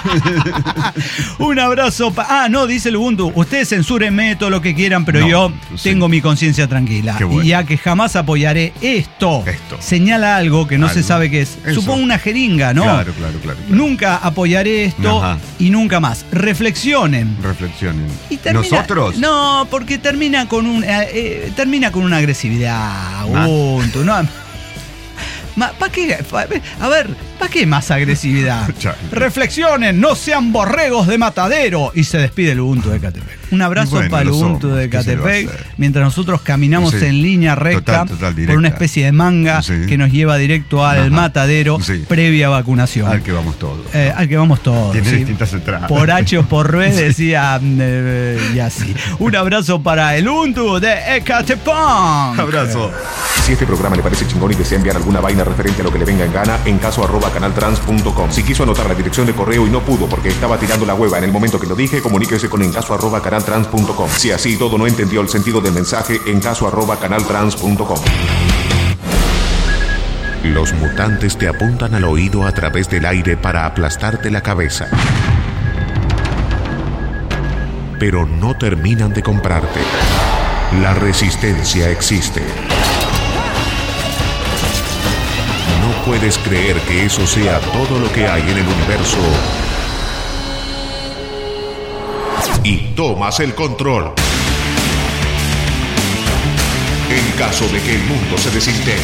Un abrazo. Pa ah, no, dice el Ubuntu. Ustedes censúrenme todo lo que quieran, pero No, yo sí. tengo mi conciencia tranquila. Qué bueno. Y ya que jamás apoyaré esto. Esto. Señala algo que no se Algo. sabe qué es. Eso. Supongo una jeringa, ¿no? Claro, claro, claro. claro. Nunca apoyaré esto Ajá. y nunca más. Reflexionen. Reflexionen. Y termina- ¿Nosotros? No, porque termina con un eh, eh, termina con una agresividad. Más. Ubuntu, ¿no? ¿Para qué? Pa- a ver, ¿para qué más agresividad? Ya. Reflexionen, no sean borregos de matadero. Y se despide el Ubuntu de Catepec. Un abrazo Bueno, para el lo Ubuntu somos. de ¿Qué se le va a Catepec, hacer? mientras nosotros caminamos Sí. en línea recta Total, total, directa. por una especie de manga Sí. que nos lleva directo al Ajá. matadero Sí. previa vacunación. Al que vamos todos. Eh, al que vamos todos. Tiene sí. distintas entradas. Por H o por B decía eh, y así. Un abrazo para el Ubuntu de Ecatepec. Abrazo. Si este programa le parece chingón y desea enviar alguna vaina referente a lo que le venga en gana, en caso arroba canaltrans punto com. Si quiso anotar la dirección de correo y no pudo porque estaba tirando la hueva en el momento que lo dije, comuníquese con encaso arroba canaltrans punto com. Si así todo no entendió el sentido del mensaje, encaso arroba canaltrans punto com. Los mutantes te apuntan al oído a través del aire para aplastarte la cabeza. Pero no terminan de comprarte. La resistencia existe. No puedes creer que eso sea todo lo que hay en el universo. Y tomas el control. En caso de que el mundo se desintegre.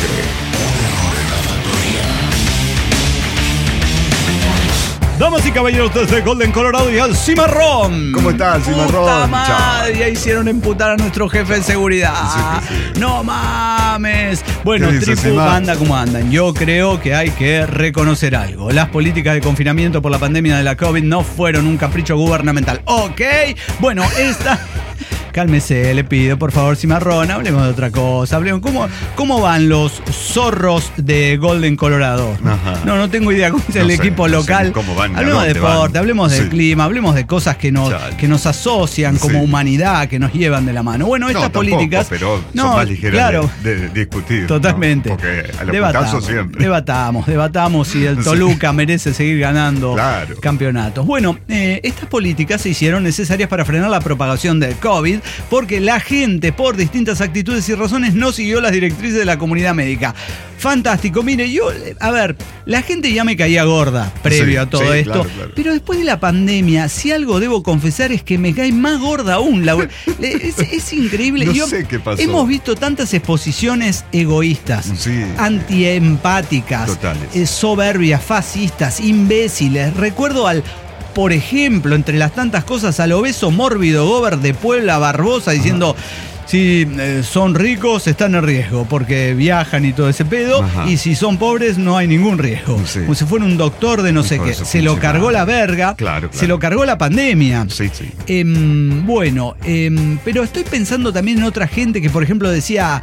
Damas y caballeros desde Golden, Colorado y al Cimarrón. ¿Cómo está el Cimarrón? Puta madre, Chao. ya hicieron emputar a nuestro jefe de seguridad. Sí, sí, sí. No mames. Bueno, ¿Qué dice, Tripu, Cimar? banda, ¿cómo andan? Yo creo que hay que reconocer algo. Las políticas de confinamiento por la pandemia de la COVID no fueron un capricho gubernamental. Ok. Bueno, esta... Cálmese, le pido, por favor, Cimarrón, hablemos de otra cosa. Hablemos, ¿cómo, cómo van los zorros de Golden, Colorado? Ajá. No, no tengo idea cómo es No el sé, equipo no sé local. ni cómo van, ni a hablemos de dónde van. deporte, hablemos del Sí. clima, hablemos de cosas que nos, Chale. que nos asocian como Sí. humanidad, que nos llevan de la mano. Bueno, estas No, tampoco, políticas. pero no, son más ligeras claro, de, de discutir. ¿no? totalmente. Porque a los Debatamos, putazos siempre. debatamos, debatamos si el Sí. Toluca merece seguir ganando Claro. campeonatos. Bueno, eh, estas políticas se hicieron necesarias para frenar la propagación del COVID, porque la gente, por distintas actitudes y razones, no siguió las directrices de la comunidad médica. Fantástico. Mire, yo, a ver, la gente ya me caía gorda previo Sí, a todo sí, esto, claro, claro. pero después de la pandemia, si algo debo confesar es que me cae más gorda aún. La- es, es increíble. No Yo- sé qué pasó. Hemos visto tantas exposiciones egoístas, Sí. antiempáticas, Totales. eh, soberbias, fascistas, imbéciles. Recuerdo al... Por ejemplo, entre las tantas cosas, al obeso mórbido Gober de Puebla Barbosa diciendo... Si eh, son ricos, están en riesgo, porque viajan y todo ese pedo, Ajá. y si son pobres, no hay ningún riesgo. Sí. Como si fuera un doctor de no sé Hijo qué. de su Se lo pinche cargó madre. la verga, Claro, se claro. lo cargó la pandemia. Sí, sí. Em, bueno, em, pero estoy pensando también en otra gente que, por ejemplo, decía,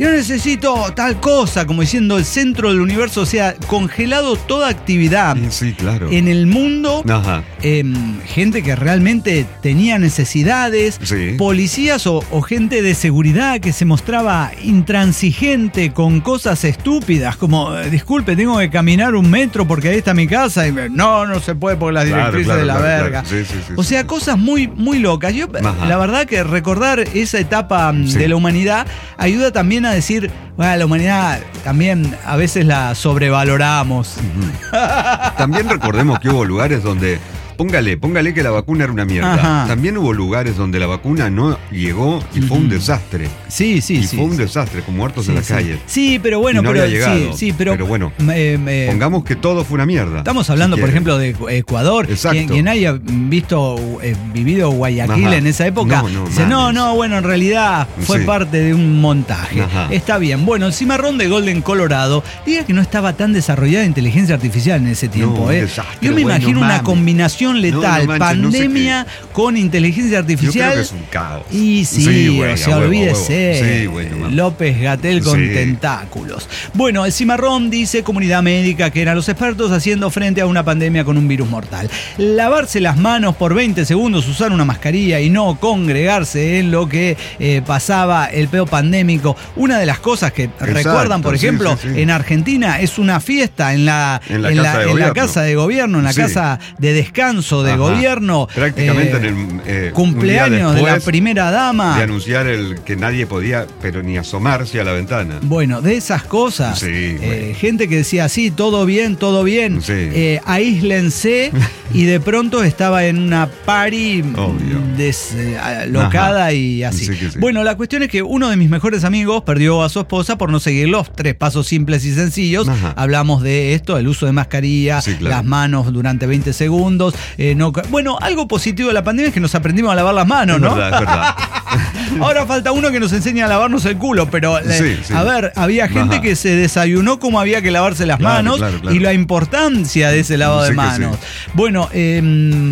yo necesito tal cosa, como diciendo el centro del universo, o sea, congelado toda actividad Sí, sí, claro. en el mundo. Ajá. Eh, gente que realmente tenía necesidades, Sí. policías o, o gente de seguridad que se mostraba intransigente con cosas estúpidas, como, eh, disculpe, tengo que caminar un metro porque ahí está mi casa, y me- no, no se puede por las Claro, directrices claro, de la claro, verga. claro. Sí, sí, sí, o sí, sea, sí. cosas muy, muy locas. Yo, Ajá. la verdad que recordar esa etapa mm, Sí. de la humanidad ayuda también a decir, bueno, la humanidad también a veces la sobrevaloramos. También recordemos que hubo lugares donde, póngale, póngale que la vacuna era una mierda. Ajá. También hubo lugares donde la vacuna no llegó y fue un desastre. Sí, sí, y sí. fue un sí. desastre, con muertos Sí, en la sí. calle. Sí, pero bueno, Y no pero, había llegado. sí, sí, pero, Pero bueno, eh, eh, Pongamos que todo fue una mierda. estamos hablando, si por quiere. ejemplo, de Ecuador. Exacto. Quien, quien haya visto, eh, vivido Guayaquil Ajá. en esa época, No, no, dice, no, mames. no, bueno, en realidad fue Sí. parte de un montaje. Ajá. Está bien. Bueno, el cimarrón de Golden, Colorado, diga que no estaba tan desarrollada inteligencia artificial en ese tiempo. un eh. desastre, Yo me bueno, imagino una mames. combinación letal, No, no manches, no sé pandemia con inteligencia Yo artificial. creo que es un caos. Y sí, güey, o sea, a huevo, a olvídese. huevo. Sí, güey, no mames. López Gatell con Sí. tentáculos. Bueno, el cimarrón dice comunidad médica que eran los expertos haciendo frente a una pandemia con un virus mortal. Lavarse las manos por veinte segundos, usar una mascarilla y no congregarse en lo que eh, pasaba el peor pandémico. Una de las cosas que recuerdan, por sí, ejemplo, sí, sí. en Argentina es una fiesta en la, En la en casa la- de en la gobierno. casa de gobierno, en la Sí. casa de descanso de Ajá. gobierno. Prácticamente eh, en el eh, cumpleaños un día de la después primera dama. de anunciar el que nadie podía, pero ni asomarse a la ventana. Bueno, de esas cosas, Sí, eh, güey. gente que decía, sí, todo bien, todo bien, Sí. eh, aíslense, y de pronto estaba en una party Obvio. deslocada Ajá. y así. Sí que sí. Bueno, la cuestión es que uno de mis mejores amigos perdió a su esposa por no seguir los tres pasos simples y sencillos. Ajá. Hablamos de esto, el uso de mascarilla, Sí, claro. las manos durante veinte segundos. eh, no, bueno, algo positivo de la pandemia es que nos aprendimos a lavar las manos, Es ¿no? verdad, es verdad. Ahora falta uno que nos enseñe a lavarnos el culo, pero eh, Sí, sí. a ver, había gente Ajá. que se desayunó como había que lavarse las Claro, manos claro, claro. y la importancia de ese lavado Sí de que manos. sí. Bueno, eh,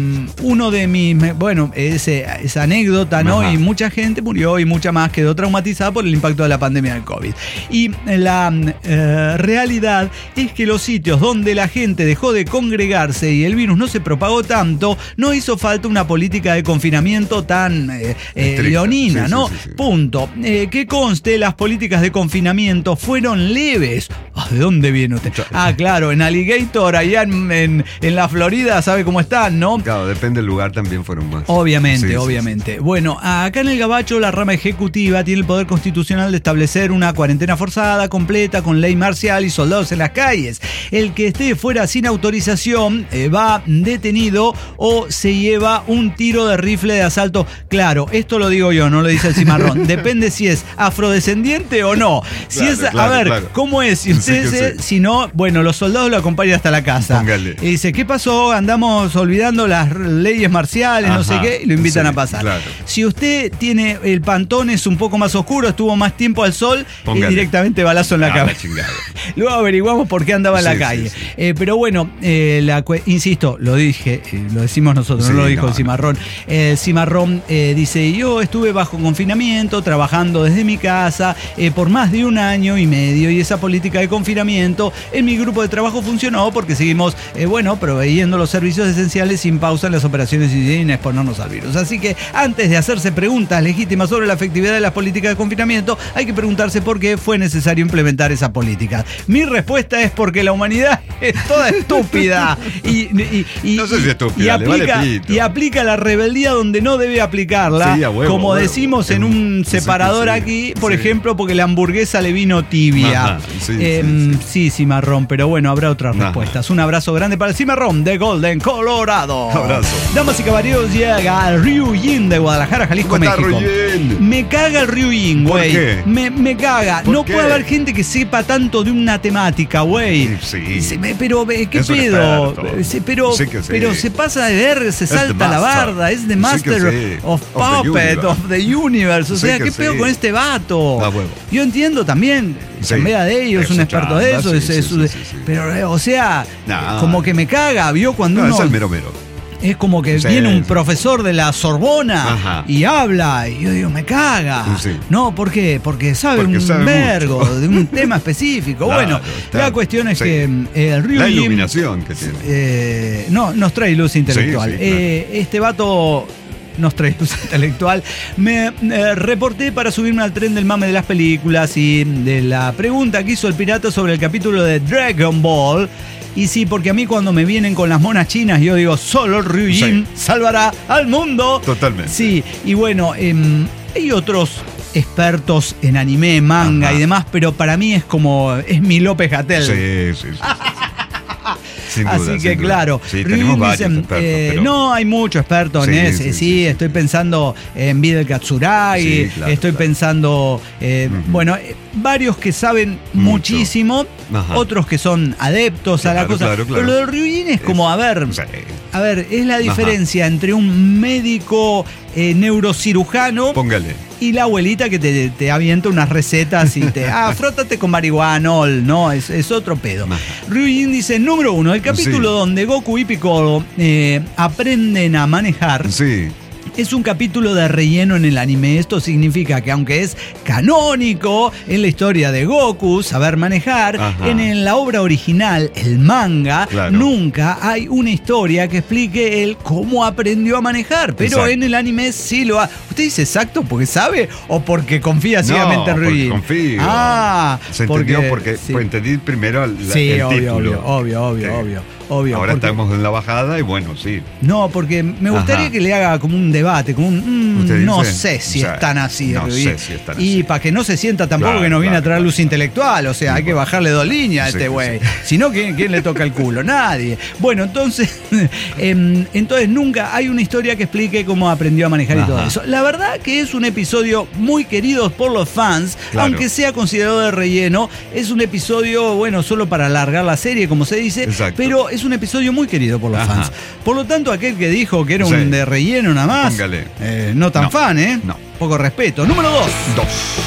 uno de mis, me- bueno, ese, esa anécdota, ¿no? Ajá. Y mucha gente murió y mucha más quedó traumatizada por el impacto de la pandemia del COVID. Y la eh, realidad es que los sitios donde la gente dejó de congregarse y el virus no se propagó tanto, no hizo falta una política de confinamiento tan eh, eh, Estricta. leonina, Sí, ¿no? sí, sí, sí. Punto. Eh, que conste, las políticas de confinamiento fueron leves. Ah, ¿de dónde viene usted? Ah, claro, en Alligator, allá en, en- en la Florida, ¿sabe cómo están, no? Claro, depende del lugar, también fueron más. Obviamente, Sí, sí, obviamente. Bueno, acá en el Gabacho la rama ejecutiva tiene el poder constitucional de establecer una cuarentena forzada, completa, con ley marcial y soldados en las calles. El que esté fuera sin autorización eh, va detenido o se lleva un tiro de rifle de asalto. Claro, esto lo digo yo, no lo dice el cimarrón. Depende si es afrodescendiente o no. Si Claro, es, a claro, ver, claro. ¿cómo es? Si usted Sí, se- sí. si no, bueno, los soldados lo acompañan hasta la casa. Póngale. Y dice, ¿qué pasó? Andamos olvidando las leyes marciales, no sé Ajá, qué, y lo invitan sí, a pasar. claro. Si usted tiene el pantón es un poco más oscuro, estuvo más tiempo al sol, y Póngale. directamente balazo en la Ah, cabeza. la chingada. Luego averiguamos por qué andaba en la Sí, calle. sí, sí. Eh, pero bueno, eh, la cue- insisto, lo dije, eh, lo decimos nosotros, Sí, no lo dijo no, el no. cimarrón. El cimarrón eh, dice, yo estuve bajo confinamiento, trabajando desde mi casa eh, por más de un año y medio, y esa política de confinamiento en mi grupo de trabajo funcionó porque seguimos, eh, bueno, proveyendo los servicios esenciales sin pausa en las operaciones y sin exponernos al virus. Así que antes de hacerse preguntas legítimas sobre la efectividad de las políticas de confinamiento, hay que preguntarse por qué fue necesario implementar esa política. Mi respuesta es porque la humanidad es toda estúpida y, y- y- No sé si y- estúpida, y le vale aplica, pito. y aplica la rebeldía donde no debe aplicarla, Sí, a huevo, como a huevo. decimos en Em, un sí que separador sí, aquí, por sí. ejemplo, porque la hamburguesa le vino tibia. Ajá, sí, Em, sí, sí, cimarrón, pero bueno, habrá otras Ajá. respuestas. Un abrazo grande para el cimarrón de Golden, Colorado. Abrazo. Damas y caballeros, llega el Ryujin de Guadalajara, Jalisco, ¿Cómo está, México. Ryujin? Me caga el Ryujin, ¿Por güey. qué? Me, me caga. ¿Por No qué? puede haber gente que sepa tanto de una temática, güey. Sí. Se- me- Pero, eh, ¿qué Es un pedo? experto. Eh, se- Pero, Sí que sí. pero se pasa de ver, se the salta la master. barda. Es the Sí master que sí. of Of the puppet, universe. of the universe. O Sí sea, que ¿qué sí. pedo con este vato? Da huevo. Yo entiendo también, Sí. chambea de ellos, Es un su experto de chamba, eso. sí, es- sí, es- sí, sí, sí. Pero, eh, o sea, No. como que me caga, ¿vio? Cuando No, uno... es el mero mero. es como que Sí, viene un sí. profesor de la Sorbona Ajá. y habla, y yo digo, me caga. Sí. No, ¿por qué? Porque sabe Porque un sabe vergo mucho. de un tema específico. Claro, bueno, está. la cuestión es Sí. que eh, el Ryu La Jin, iluminación que tiene. eh, no, nos trae luz intelectual. Sí, sí, claro. Eh, este vato nos trae luz intelectual. Me eh, reporté para subirme al tren del mame de las películas y de la pregunta que hizo el pirata sobre el capítulo de Dragon Ball. Y sí, porque a mí cuando me vienen con las monas chinas, yo digo, solo el Ryujin Sí. salvará al mundo. Totalmente. Sí, y bueno, em, hay otros expertos en anime, manga Ajá. y demás, pero para mí es como, es mi López Gatell. Sí, sí, sí. Sin duda, Así sin que duda. claro, Sí, Ryujin tenemos varios dicen, expertos, eh, pero- no hay muchos expertos Sí, en ese, sí, sí, sí, sí. estoy pensando en Videl Katsuragi, Sí, claro, estoy claro. pensando, eh, Ujú. bueno, eh, varios que saben Mucho. muchísimo, Ajá. otros que son adeptos a la Claro, cosa, claro, claro. pero lo de Ryujin es como, a ver, Sí. a ver, es la diferencia entre un médico eh, neurocirujano Póngale. y la abuelita que te, te avienta unas recetas y te, ah, frótate con marihuanol, no, es, es otro pedo. Ajá. Ryujin dice, número uno, el capítulo Sí. donde Goku y Piccolo eh, aprenden a manejar. Sí. Es un capítulo de relleno en el anime. Esto significa que aunque es canónico en la historia de Goku, saber manejar, Ajá. en, en la obra original, el manga, Claro. nunca hay una historia que explique él cómo aprendió a manejar. Pero Exacto. en el anime sí lo ha. ¿Usted dice exacto porque sabe o porque confía ciegamente no, en porque Ryujin? confío. Ah, Se entendió porque sí. pues, entendí primero el, Sí, el obvio, título. obvio, obvio, Que obvio, obvio. Ahora porque- estamos en la bajada y bueno, sí. No, porque me gustaría Ajá. que le haga como un debate, como un mm, ¿Usted no dice? sé si O sea, es tan así. no Ryujin. sé si es tan Y así. para que no se sienta tampoco Claro, que nos viene claro, a traer claro. luz intelectual, o sea, hay que bajarle dos líneas a Sí, este sí, güey. sí. Si no, ¿quién, quién le toca el culo? Nadie. Bueno, entonces, em, entonces nunca hay una historia que explique cómo aprendió a manejar y todo Ajá. eso. La verdad que es un episodio muy querido por los fans, Claro. aunque sea considerado de relleno, es un episodio, bueno, solo para alargar la serie, como se dice, Exacto. pero es un episodio muy querido por los Ajá. fans. Por lo tanto, aquel que dijo que era Sí. un de relleno nada más, Póngale. eh, no tan No. fan, ¿eh? No. Poco respeto. Número dos, Dos.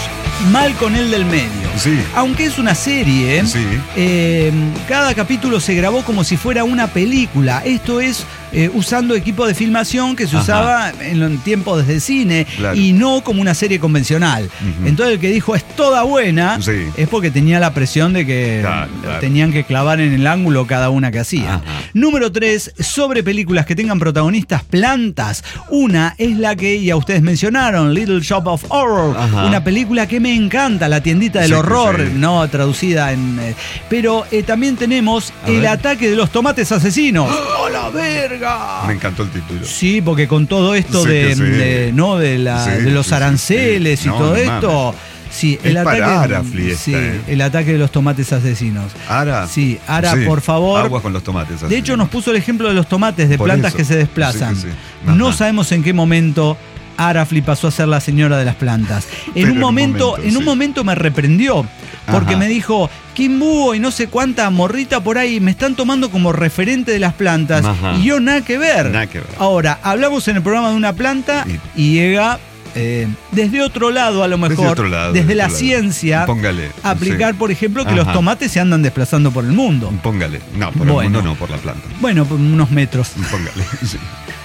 Mal con el del medio. Sí. Aunque es una serie, Sí. eh, cada capítulo se grabó como si fuera una película. Esto es eh, usando equipo de filmación que se Ajá. usaba en los tiempos de cine Claro. y no como una serie convencional. Ujú. Entonces el que dijo es toda buena Sí. es porque tenía la presión de que Claro, claro. tenían que clavar en el ángulo cada una que hacía. Ajá. Número tres, sobre películas que tengan protagonistas plantas. Una es la que ya ustedes mencionaron, Little Shop of Horror, Ajá. una película que me encanta, la tiendita del Sí, horror, sí. no traducida en... eh, pero eh, también tenemos A El ver. ataque de los tomates asesinos. ¡Oh, la verga! Me encantó el título. Sí, porque con todo esto Sí de, que sí. de- no de, la, Sí, de los sí, sí, aranceles sí. y No, todo no esto. Sí, Es el ataque, para Arafli esta, sí, eh. el ataque de los tomates asesinos. Ara. Sí, Ara, Sí, por favor. Agua con los tomates. De hecho, nos puso el ejemplo de los tomates, de Por plantas eso. que se desplazan. Sí, que sí. Ajá. No sabemos en qué momento Arafli pasó a ser la señora de las plantas. En Pero un en un momento, momento, en un sí. momento me reprendió. Porque Ajá. me dijo, Kimbu y no sé cuánta morrita por ahí me están tomando como referente de las plantas. Ajá. Y yo nada que ver. Nada que ver. Ahora, hablamos en el programa de una planta Y- y, llega eh, desde otro lado, a lo mejor, Desde otro lado, desde desde la otro lado. ciencia, Póngale, aplicar, sí. por ejemplo, que Ajá. los tomates se andan desplazando por el mundo. Póngale. No, por Bueno. el mundo no, por la planta. Bueno, por unos metros. Póngale. Sí.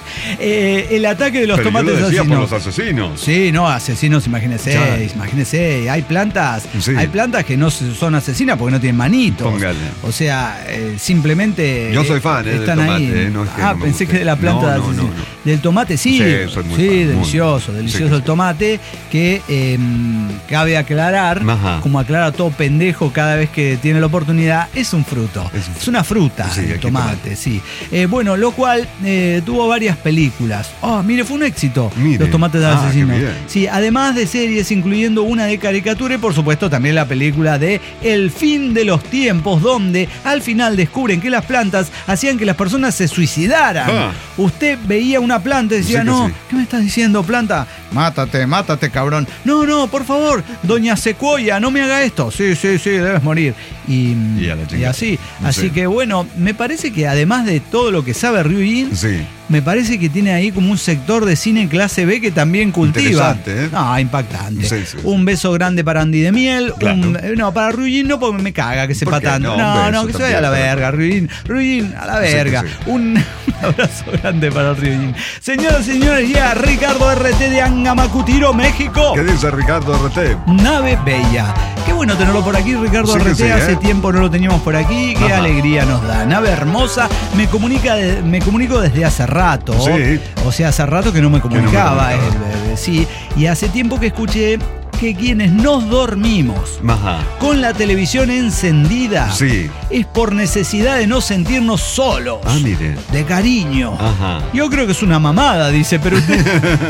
Eh, el ataque de los Pero yo tomates lo decía por asesinos. los asesinos. Sí, no, asesinos, imagínese, Ya. imagínese. Hay plantas, Sí. hay plantas que no se- son asesinas porque no tienen manitos. Póngale. O sea, eh, simplemente. Yo soy eh, fan, eh, del están tomate, ahí. eh, no es que ah, no me pensé guste. que de la planta No, de no, asesino. no, no. Del tomate, sí. Sí, soy muy sí, fan, muy. delicioso, delicioso Sí, sí, el sí. tomate. Que eh, cabe aclarar, Ajá. como aclara todo pendejo cada vez que tiene la oportunidad, es un fruto. Es Es, un fruto. una fruta, Sí, hay el que tomate, tomar. sí. Eh, bueno, lo cual eh, tuvo varias películas. Oh, mire, fue un éxito. Mire. Los tomates Ah, qué asesinos. bien. Sí, además de series, incluyendo una de caricatura y por supuesto también la película de El fin de los tiempos, donde al final descubren que las plantas hacían que las personas se suicidaran. Ah. Usted veía una planta y decía, Sí que no, sí. ¿qué me estás diciendo, planta? mátate, mátate, cabrón. No, no, por favor, doña Secuoya, no me haga esto. Sí, sí, sí, debes morir. Y, y, y así. Así sí. que bueno, me parece que además de todo lo que sabe Ryujin, sí. me parece que tiene ahí como un sector de cine clase B que también cultiva. Interesante, ¿eh? No, impactante. Sí, sí, un sí. beso grande para Andy de Miel. Claro. Un, no, para Ryujin no, porque me caga que sepa tanto. No, no, no, que se vaya a la verga, Ryujin. Ryujin, a la verga. Sí, sí. Un, un abrazo grande para Ryujin. Señoras y señores, ya Ricardo R T de Angamacutiro, México. ¿Qué dice Ricardo R T? Nave Bella. Qué bueno tenerlo por aquí, Ricardo sí R T. Sí, Hace ¿eh? tiempo no lo teníamos por aquí. Qué Ajá. alegría nos da. Nave hermosa. Me comunica, de, me comunico desde hace rato. Sí. O sea, hace rato que no me comunicaba. Que no me comunicaba. Eh, eh, sí. Y hace tiempo que escuché que quienes nos dormimos Ajá. con la televisión encendida sí. es por necesidad de no sentirnos solos. Ah, mire. De cariño. Ajá. Yo creo que es una mamada, dice, pero usted...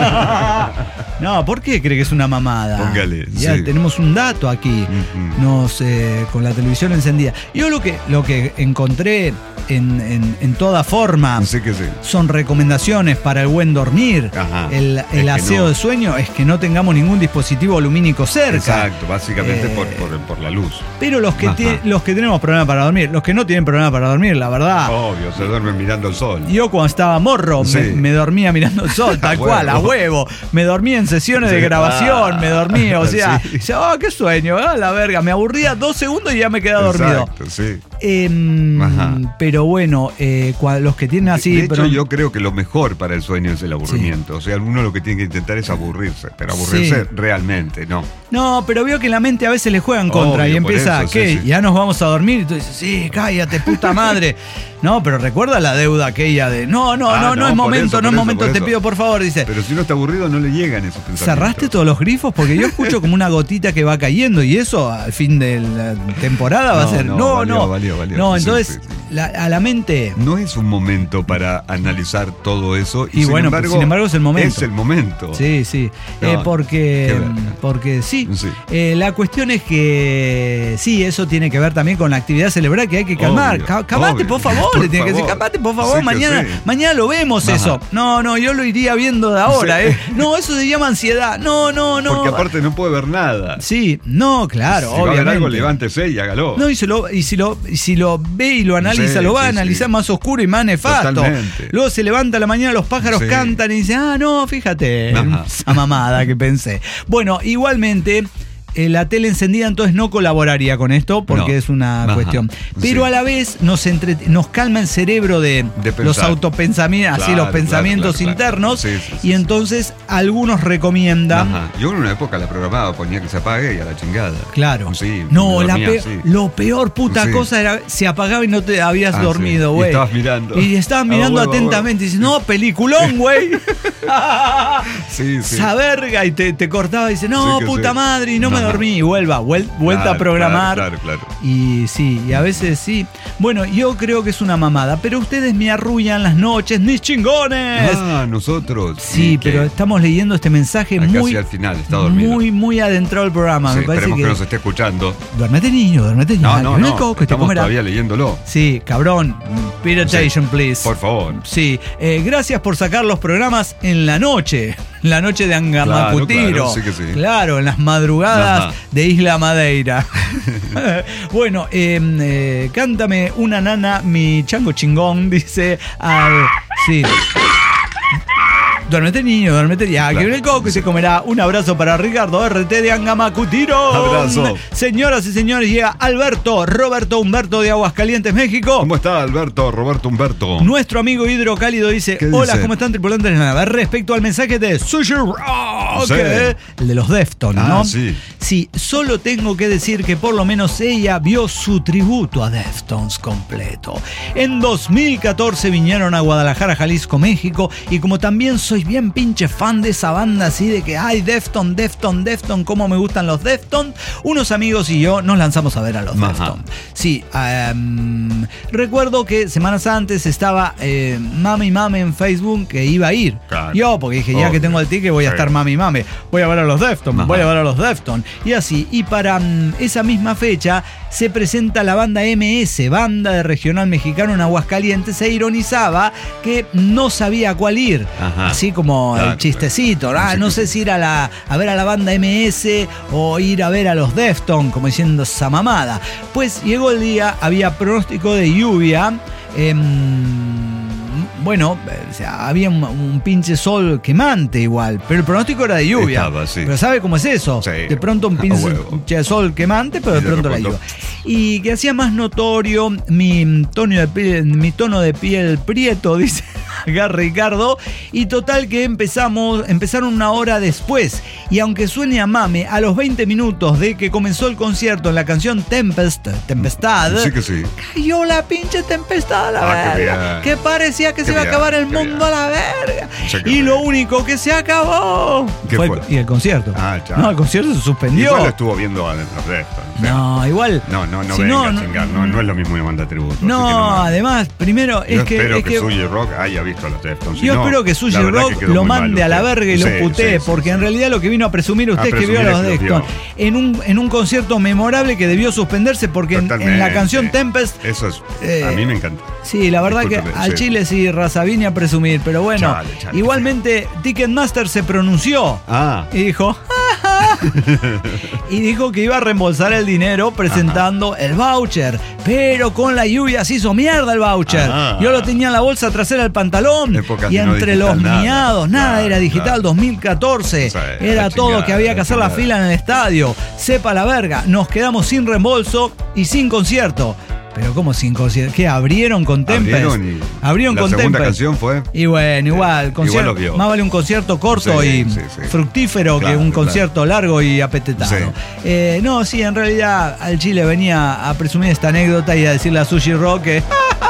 No, ¿por qué cree que es una mamada? Póngale. Ya sí. tenemos un dato aquí. Uh-huh. Nos eh, con la televisión encendida. Yo lo que, lo que encontré en, en, en toda forma sí que sí. son recomendaciones para el buen dormir. Ajá. El, el aseo no. de sueño es que no tengamos ningún dispositivo lumínico cerca. Exacto, básicamente eh, por, por, por la luz. Pero los que, te, los que tenemos problemas para dormir, los que no tienen problema para dormir, la verdad. Obvio, se duermen mirando el sol. Yo cuando estaba morro sí. me, me dormía mirando el sol, tal cual, a huevo. Me dormía en sesiones sí. de grabación, ah. me dormía, o sea, sí. decía, oh, qué sueño, ah, la verga. Me aburría dos segundos y ya me quedaba dormido. Exacto, sí. Eh, pero bueno, eh, los que tienen así... De hecho, pero... yo creo que lo mejor para el sueño es el aburrimiento. Sí. O sea, uno lo que tiene que intentar es aburrirse, pero aburrirse sí. realmente, no. No, pero veo que la mente a veces le juega en contra. Obvio, y empieza, eso, ¿qué? Sí, sí. Ya nos vamos a dormir. Y tú dices, sí, cállate, puta madre. No, pero recuerda la deuda aquella de, no, no, ah, no, no, no es momento, eso, no es eso, momento, te pido por favor, dice. Pero si uno está aburrido no le llegan esos pensamientos. ¿Cerraste todos los grifos? Porque yo escucho como una gotita que va cayendo y eso al fin de la temporada va no, a ser, no, no, valió, no. Valió, valió. No, entonces, sí, sí, sí. La, a la mente... No es un momento para analizar todo eso. Y, y sin bueno, embargo, sin embargo es el momento. Es el momento. Sí, sí. No, eh, porque, porque sí. sí. Eh, la cuestión es que sí, eso tiene que ver también con la actividad cerebral que hay que calmar. Calmate, por favor. Por le tiene favor. que decir, calmate, por favor. Sí mañana, sí. mañana lo vemos. Ajá. Eso. No, no, yo lo iría viendo de ahora. Sí. ¿eh? No, eso se llama ansiedad. No, no, no. Porque aparte no puede ver nada. Sí, no, claro, si obviamente. Va a ver algo, levántese y hágalo. No, y, se lo, y, si lo, y si lo ve y lo analiza, sí, lo va sí, a analizar sí. más oscuro y más nefasto. Totalmente. Luego se levanta a la mañana, los pájaros sí. cantan y dice, ah, no, fíjate, Ajá. esa mamada que pensé. Bueno, igualmente... Eh, la tele encendida entonces no colaboraría con esto porque no. es una Ajá. cuestión. Pero sí. a la vez nos, entre, nos calma el cerebro de, de los autopensamientos, claro, así los pensamientos claro, claro, internos. Claro. Sí, sí, sí, y entonces sí. algunos recomiendan. Ajá. Yo en una época la programaba, ponía que se apague y a la chingada. Claro. Sí, no, la pe- sí. lo peor puta sí. cosa era se apagaba y no te habías ah, dormido, güey. Sí. Y estabas mirando. Y estabas mirando ah, bueno, atentamente. Bueno. Y dices, no, peliculón, güey. sí, sí. Esa verga. Y te, te cortaba y dices, no, sí, puta sí. madre, y no Ajá. me dormí y vuelva, vuel, vuelta claro, a programar. Claro, claro, claro. Y sí, y a veces sí. Bueno, yo creo que es una mamada, pero ustedes me arrullan las noches, mis chingones. Ah, nosotros. Sí, pero estamos leyendo este mensaje Acá muy. Casi al final, está dormido. Muy, muy adentrado el programa. Sí, me parece esperemos que, que nos esté escuchando. Duérmete, niño, duérmete, niño. No, no, no. Coco, estamos todavía leyéndolo. Sí, cabrón. Pay attention, sí, please. Por favor. Sí, eh, gracias por sacar los programas en la noche. La noche de Angamacutiro. Claro, claro, sí que sí. Claro, en las madrugadas Ajá. de Isla Madeira. Bueno, eh, eh, cántame una nana, mi chango chingón, dice al... Sí. Duérmete, niño, duérmete ya. Claro, que viene el coco y se comerá. Un abrazo para Ricardo R T de Angamacutiro. Abrazo. Señoras y señores, llega Alberto, Roberto Humberto de Aguascalientes, México. ¿Cómo está Alberto, Roberto Humberto? Nuestro amigo hidrocálido dice, hola, dice? ¿Cómo están tripulantes de la nave? Respecto al mensaje de Sushi Rock, sí. el de los Deftones, ah, ¿no? Sí. Sí, solo tengo que decir que por lo menos ella vio su tributo a Deftones completo. En dos mil catorce vinieron a Guadalajara, Jalisco, México, y como también soy bien pinche fan de esa banda así de que ay, Deftones, Deftones, Deftones, cómo me gustan los Deftones, unos amigos y yo nos lanzamos a ver a los Ajá. Deftones. Sí, um, recuerdo que semanas antes estaba eh, mami mami en Facebook que iba a ir. Claro. Yo, porque dije, ya Obvio. que tengo el ticket voy a sí. estar mami mami, voy a ver a los Deftones, voy a ver a los Deftones. Y así, y para um, esa misma fecha se presenta la banda M S, banda de regional mexicano en Aguascalientes, e ironizaba que no sabía a cuál ir. Ajá. Así así como Claro, el chistecito. claro. Ah, Sí, no sí, sé sí. si ir a, la, a ver a la banda M S o ir a ver a los Deftones, como diciendo esa mamada. Pues llegó el día, había pronóstico de lluvia. em, Bueno, o sea, había un, un pinche sol quemante igual, pero el pronóstico era de lluvia. Estaba, sí. Pero ¿sabe cómo es eso? Sí. De pronto un A pinche, huevo. pinche sol quemante, pero Y de de pronto la pronto- lluvia. Y que hacía más notorio mi tono de piel, mi tono de piel prieto, dice acá Ricardo. Y total que empezamos, empezaron una hora después. Y aunque suene a mame, a los veinte minutos de que comenzó el concierto en la canción Tempest, Tempestad, Sí que sí. cayó la pinche tempestad a la Ah, qué verga. bien. Que parecía que Qué se iba a bien, acabar el qué mundo bien. a la verga. Sí, qué Y bien. lo único que se acabó ¿Qué fue, fue? El, y el concierto. Ah, chao. No, el concierto se suspendió. Igual lo estuvo viendo adentro de esto. o sea, No, igual. No, no, no si venga no, a no- chingar. No, no es lo mismo una banda tributo. así que No, más. además, primero Yo es que. espero es que, que Sushi Rock haya visto a los Deftones. Si yo no, espero que Sushi la verdad Rock que quedó lo muy mal mande a la usted. verga y lo Sí, putee, sí, porque sí, en sí. realidad lo que vino a presumir usted A es que vio a presumir los es que los Deftones vio. en un, en un concierto memorable que debió suspenderse porque en, en la Totalmente. canción Tempest. Eso es. Eh, a mí me encanta. Sí, la verdad Discúlpeme, que al sí. Chile sí, raza vine a presumir, pero bueno, Chale, chale, igualmente Ticketmaster se pronunció Ah. y dijo y dijo que iba a reembolsar el dinero presentando el voucher, pero con la lluvia se hizo mierda el voucher. Ah. Yo lo tenía en la bolsa trasera del pantalón Épocas y de no entre digital, los nada. miados, nada, Claro, era digital claro. dos mil catorce, Sí, era la todo chingada, que había que la hacer la chingada. fila en el estadio, sepa la verga, nos quedamos sin reembolso y sin concierto. Pero ¿cómo sin concierto? ¿Qué? ¿Abrieron con Tempest? Abrieron y Abrieron la con segunda Tempest. canción fue. Y bueno, igual, concierto, igual lo vio. más vale un concierto corto Sí, y sí, sí. fructífero Claro, que un claro. concierto largo y apetetado. Sí. Eh, no, sí, en realidad al Chile venía a presumir esta anécdota y a decirle a Sushi Rock que...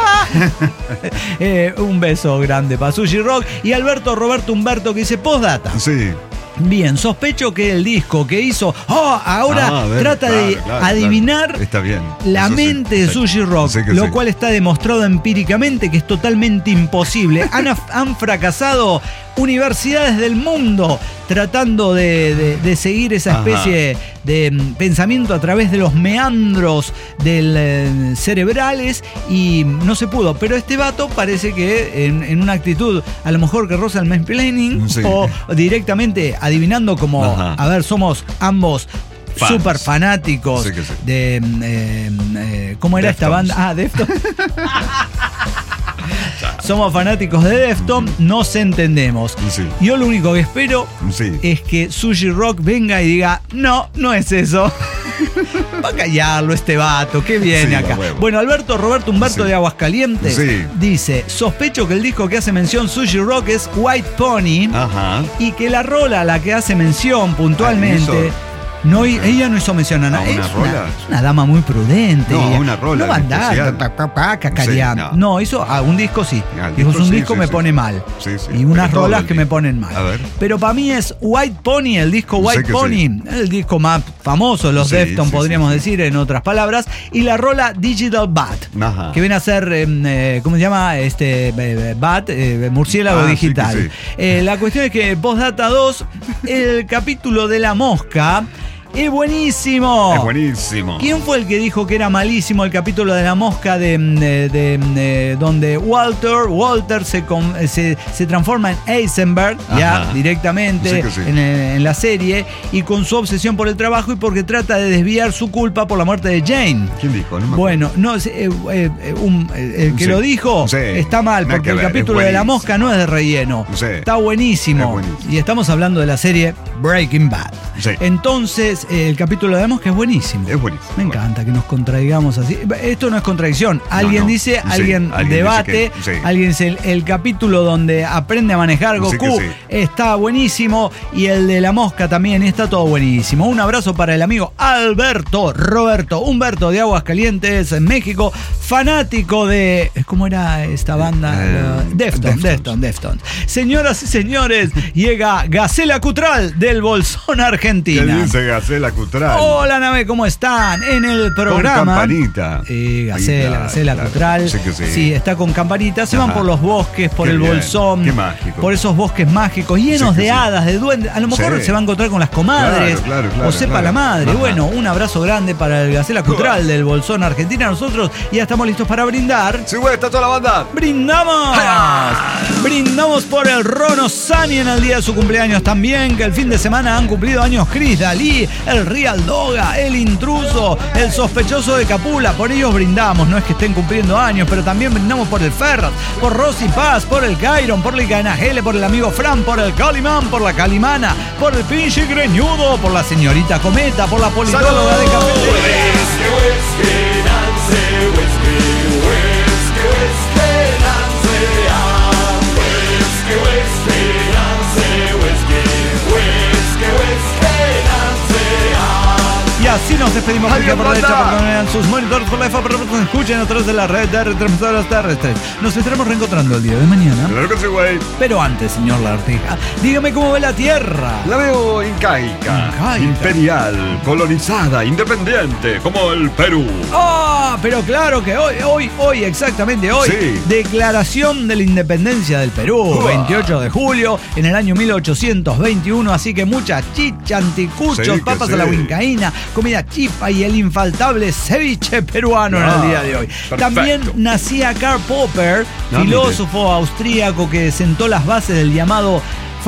Eh, un beso grande para Sushi Rock. Y Alberto Roberto Humberto que dice postdata. Sí. Bien, sospecho que el disco que hizo, oh, ahora Ah, a ver, trata claro, de claro, adivinar claro. Está bien. la Eso sí, mente de está- Sushi Rock, sí que lo sí. cual está demostrado empíricamente que es totalmente imposible. Han, han fracasado universidades del mundo tratando de, de- de seguir esa Ajá. especie de mm, pensamiento a través de los meandros del, eh, cerebrales y no se pudo. Pero este vato parece que en, en una actitud a lo mejor que roza el mansplaining Sí. o directamente adivinando como, Ajá. a ver, somos ambos Fans. súper fanáticos Sí que sí. de... eh, eh, ¿Cómo era esta Deftones. banda? Ah, Deftones. Somos fanáticos de Deftones, nos entendemos. Sí. Yo lo único que espero Sí. es que Sushi Rock venga y diga, no, no es eso. Va a callarlo este vato, que viene Sí, acá. a huevo. Bueno, Alberto Roberto Humberto Sí. de Aguascalientes Sí. dice, sospecho que el disco que hace mención Sushi Rock es White Pony Ajá. y que la rola a la que hace mención Ah, puntualmente... hizo- No, ella no hizo mención a nada. ¿A una Es rola? una, es una dama muy prudente. No, ella. una rola No va a en andar especial. pa, pa, pa, cacareando. Sí, no. no. hizo ah, un disco sí. Ah, el Dijo, disco es un sí, disco sí, me sí. pone mal. Sí, sí. Y unas Pero todo rolas el que me disco. ponen mal. A ver. Pero para mí es White Pony, el disco White Sé que Pony. sí. El disco más famoso, los Sí, Deftones, sí, podríamos sí, sí. decir en otras palabras. Y la rola Digital Bat. Ajá. Que viene a ser, eh, eh, ¿cómo se llama? Este, eh, Bat, eh, murciélago Ah, sí que digital. sí. Eh, la cuestión es que Postdata dos, el capítulo de la mosca, es buenísimo. Es buenísimo. ¿Quién fue el que dijo que era malísimo el capítulo de la mosca de, de- de- de- donde Walter Walter se, con- se, se transforma en Heisenberg ya Ajá. directamente Sí que sí. en, en la serie y con su obsesión por el trabajo y porque trata de desviar su culpa por la muerte de Jane? ¿Quién dijo? No me acuerdo. Bueno, no, eh, eh, eh, un- el que Sí. lo dijo Sí. está mal Nada porque que el ver, es capítulo de la buenísimo. mosca no es de relleno. Sí. Está buenísimo. Es buenísimo. Y estamos hablando de la serie Breaking Bad. Sí. Entonces, eh, el capítulo de la mosca es buenísimo. Es buenísimo. Me encanta que nos contraigamos así. Esto no es contradicción. Alguien no. dice, Sí, alguien, alguien dice debate, que- sí. alguien dice el, el capítulo donde aprende a manejar Sí Goku que sí. está buenísimo y el de la mosca también está todo buenísimo. Un abrazo para el amigo Alberto Roberto Humberto de Aguascalientes en México, fanático de ¿cómo era esta banda? Eh, Deftones, Deftones, Deftones. Señoras y señores, llega Gacela Cutral del Bolsón, ¿Qué Argentina. dice Gacela Cutral? Hola, nave, ¿cómo están? En el programa. Con campanita. Eh, Sí, Gacela, claro, Gacela claro. Cutral. Sí que sí. está con campanita. Se van Ajá. por los bosques, por Qué el bien, Bolsón. qué mágico. Por esos bosques mágicos, llenos Sí que de sí. hadas, de duendes. A lo mejor Sí. se va a encontrar con las comadres. Claro, claro, claro, o sepa claro. la madre. Ajá. Bueno, un abrazo grande para el Gacela Cutral del Bolsón, Argentina. Nosotros ya estamos estamos listos para brindar. Sí, güey, está toda la banda. ¡Brindamos! Brindamos por el Rono Sani en el día de su cumpleaños también, que el fin de semana han cumplido años Chris Dalí, el Real Doga, el Intruso, el Sospechoso de Capula. Por ellos brindamos, no es que estén cumpliendo años, pero también brindamos por el Ferrat, por Rosy Paz, por el Cairon, por el Canajele, por el amigo Fran, por el Calimán, por la Calimana, por el pinche greñudo, por la señorita Cometa, por la politóloga de Café. Y así nos despedimos por la derecha, porque no vean sus monitores por la F, pero nos escuchen a través de la red de retransmisoras terrestres. Nos estaremos reencontrando el día de mañana. Claro que sí, güey. Pero antes, señor Lartija, dígame cómo ve la Tierra. La veo incaica, Incaica. imperial, colonizada, independiente, como el Perú. Ah, pero claro que hoy, hoy, hoy, exactamente hoy, Sí. Declaración de la Independencia del Perú, Uah. veintiocho de julio, en el año mil ochocientos veintiuno, así que muchas chicha, anticuchos, Sí, que papas sí. a la huincaína, comida chipa y el infaltable ceviche peruano en Ah, el día de hoy. perfecto. También nacía Karl Popper, Ah, filósofo austríaco que sentó las bases del llamado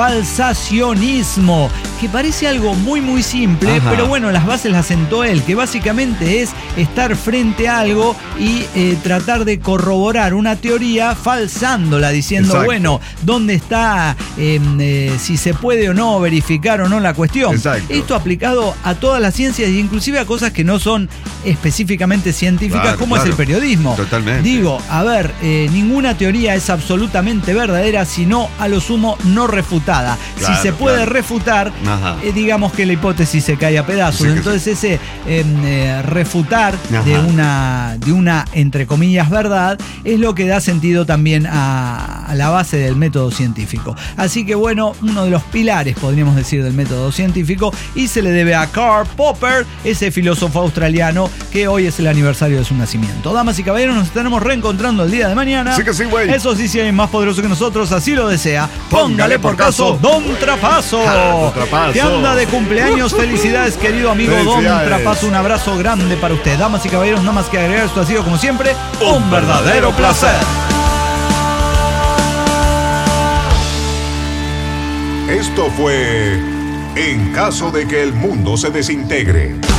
falsacionismo, que parece algo muy muy simple, Ajá. pero bueno, las bases las sentó él, que básicamente es estar frente a algo y eh, tratar de corroborar una teoría falsándola, diciendo, Exacto. bueno, ¿dónde está, eh, eh, si se puede o no verificar o no la cuestión? Exacto. Esto aplicado a todas las ciencias e inclusive a cosas que no son específicamente científicas, Claro, como claro. es el periodismo. Totalmente. Digo, a ver, eh, ninguna teoría es absolutamente verdadera, sino a lo sumo no refutada. Claro, si se puede claro. refutar, Ajá. eh, digamos que la hipótesis se cae a pedazos. Sí que Entonces ese eh, eh, refutar Ajá. de una, de una, entre comillas, verdad, es lo que da sentido también a, a la base del método científico. Así que bueno, uno de los pilares, podríamos decir, del método científico, y se le debe a Karl Popper, ese filósofo australiano que hoy es el aniversario de su nacimiento. Damas y caballeros, nos estaremos reencontrando el día de mañana. Sí que sí, güey. Eso sí, si hay más poderoso que nosotros, así lo desea. Póngale por caso, Don Trapazo. Ah, Don Trapazo. Que anda de cumpleaños. Felicidades, querido amigo Don Felicidades. Trapazo. Un abrazo grande para usted. Damas y caballeros, no más que agregar, esto ha sido como siempre un verdadero placer. Esto fue En caso de que el mundo se desintegre.